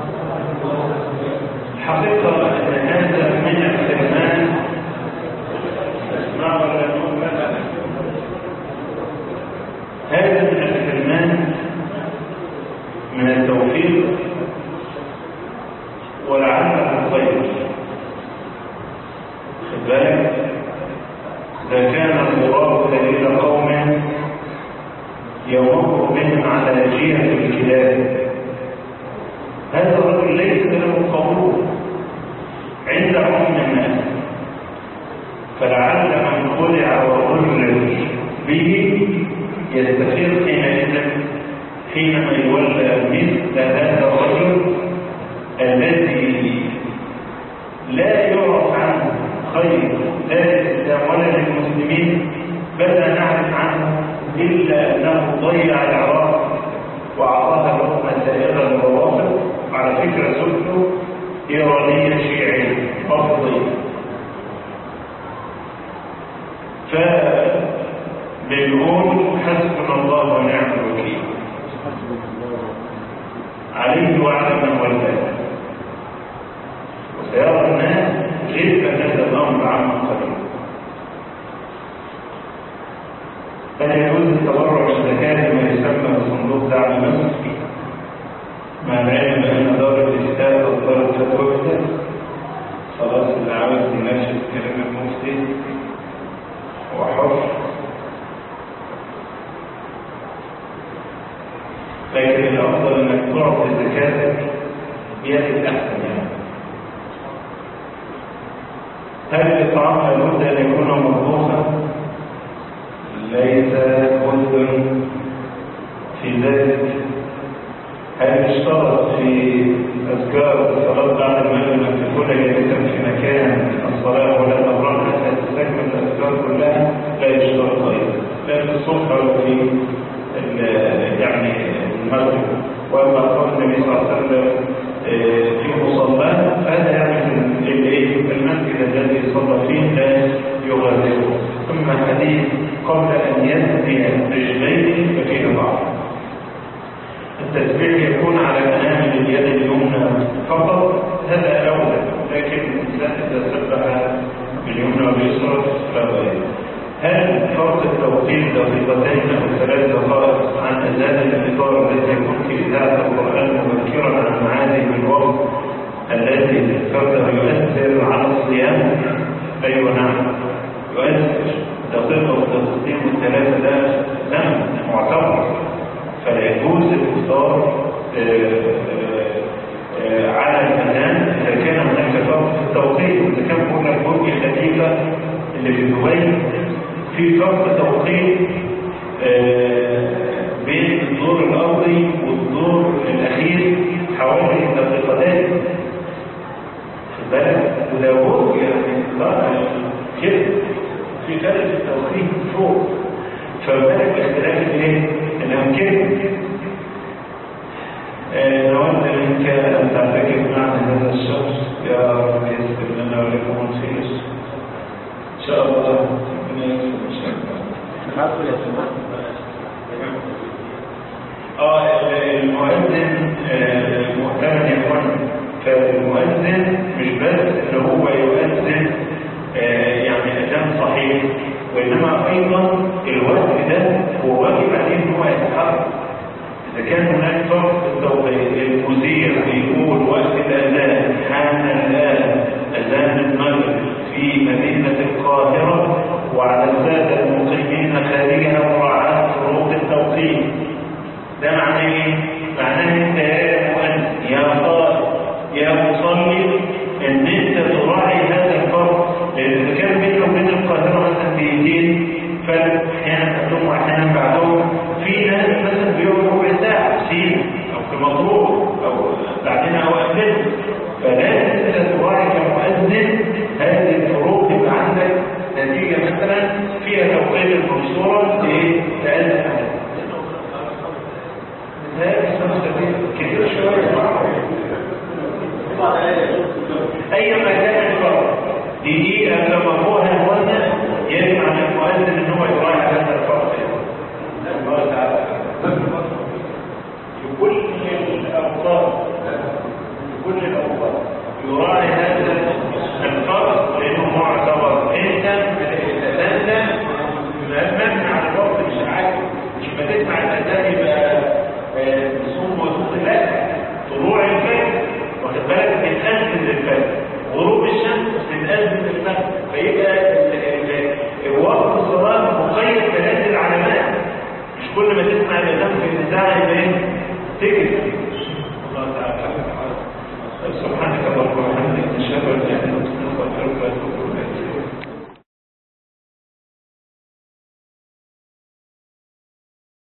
الحقيقة أن هذا من الحرمان. اسمع ولا نقول لا، هذا من الحرمان من التوفيق ولعله خير. خد بالك، إذا كان المراد دليل قوم يمر بهم على جهة الكلاب، هذا الرجل ليس له قبول عند عموم الناس، فلعل من خدع وغرر به يستفيد حينئذ حينما يولى مثل هذا الرجل الذي لا يعرف عنه خير لا للإسلام ولا للمسلمين، بل لا نعرف عنه إلا أنه ضيع العراق وأعطاها لهم سائغة للروافض. على فكرة سلطه إيرانية شيعية رفضية، فبنقول حسبنا الله ونعم الوكيل عليه وعلى من والاه، وسيرى الناس كيف هذا الأمر عما قريب. بل يجوز التبرع بالزكاة ما يسمى بصندوق دعم مصر، مع العلم بأن دار الإفتاء أصدرت فتوى خلاص اللي عاوز ينشد كلام المفتي هو حر، لكن الأفضل أنك تعطي زكاتك بيد أحسن. يعني هل الإطعام لابد أن يكون مطبوخا؟ ليس بد في ذلك. هل اشترط في أذكار الصلاة بعد المغرب أن تكون جالسا في مكان الصلاة ولا تبرم حتى تستكمل الأذكار كلها؟ لا يشترط أيضا، لا في الصبح ولا في يعني المغرب. وأما قول النبي صلى الله عليه وسلم في مصلاه فهذا يعني المسجد الذي صلى فيه لا يغادره. ثم حديث قبل أن يهدي رجليه ففيه ضعف. التسبيح يكون على منامل اليد اليمنى فقط، هذا أولى، لكن الإنسان إذا سبح باليمنى واليسرى فلا غير. هل فرض التوقيت دقيقتين أو ثلاث دقائق عن أذان الفطار التي يكون في إذاعة القرآن مبكرا عن معاني الوقت الذي ذكرته يؤثر على الصيام؟ أيوة نعم يؤثر. دقيقة ودقيقتين والثلاثة ده نعم معتبر، فلا يجوز الإفطار على الأذان إذا كان هناك فرق في التوقيت. إذا كان هناك برج الخليفة اللي في دبي في فرق توقيت بين الدور الأرضي والدور الأخير حوالي دقيقتين، خد بالك، وده برج يعني كده في فرق في التوقيت فوق، فبالك باختلاف الايه؟ الأمكنة. نود منك أن تعتكف معنا هذا الشخص يا رب يسر لنا ولكم الخير إن شاء الله. ربنا يسر إن شاء الله. اه المؤذن مؤتمن يا اخوان، فالمؤذن مش بس ان هو يؤذن يعني اذان صحيح، وانما ايضا الوقت ده هو واجب عليه ان هو يتحرك. إذا كان هناك فرق في التوقيت، المذيع بيقول وقت الأذان حان الآن أذان المغرب في مدينة القاهرة، وعلى السادة المقيمين خارجها مراعاة فروق التوقيت. ده معناه إيه؟ معناه أنت يا مؤذن يا قائد يا مصلي إن أنت تراعي هذا الفرق، لأن إذا كان بينه وبين القاهرة مثلا دقيقتين فرق، أحيانا قبلهم وأحيانا بعدهم، في ناس مثلا بيقعدوا ربع ساعة في سينا أو في مطروح أو بعدين أو قبلهم، فلازم أنت تراعي كمؤذن هذه الفروق. يبقى عندك نتيجة مثلا فيها توقيت المنصورة لتأذن كثير شوية أي مكان الفرق دقيقة لما هو الوزن يجب على المؤذن أن هو يراعي هذا الفرق. الله تعالى في كل الأوقات في كل الأوقات يراعي هذا الفرق، لأنه معتبر أنت الأذان مبني على الوقت مش عادي، مش بتسمع الأذان يبقى صوم وصوم، لا، طلوع الفجر واخد بالك بتأذن للفجر، غروب الشمس بتأذن للفجر، فيبقى وقت الصلاة مقيد بهذه العلامات. مش كل ما تسمع الأذان في الإذاعة يبقى تجري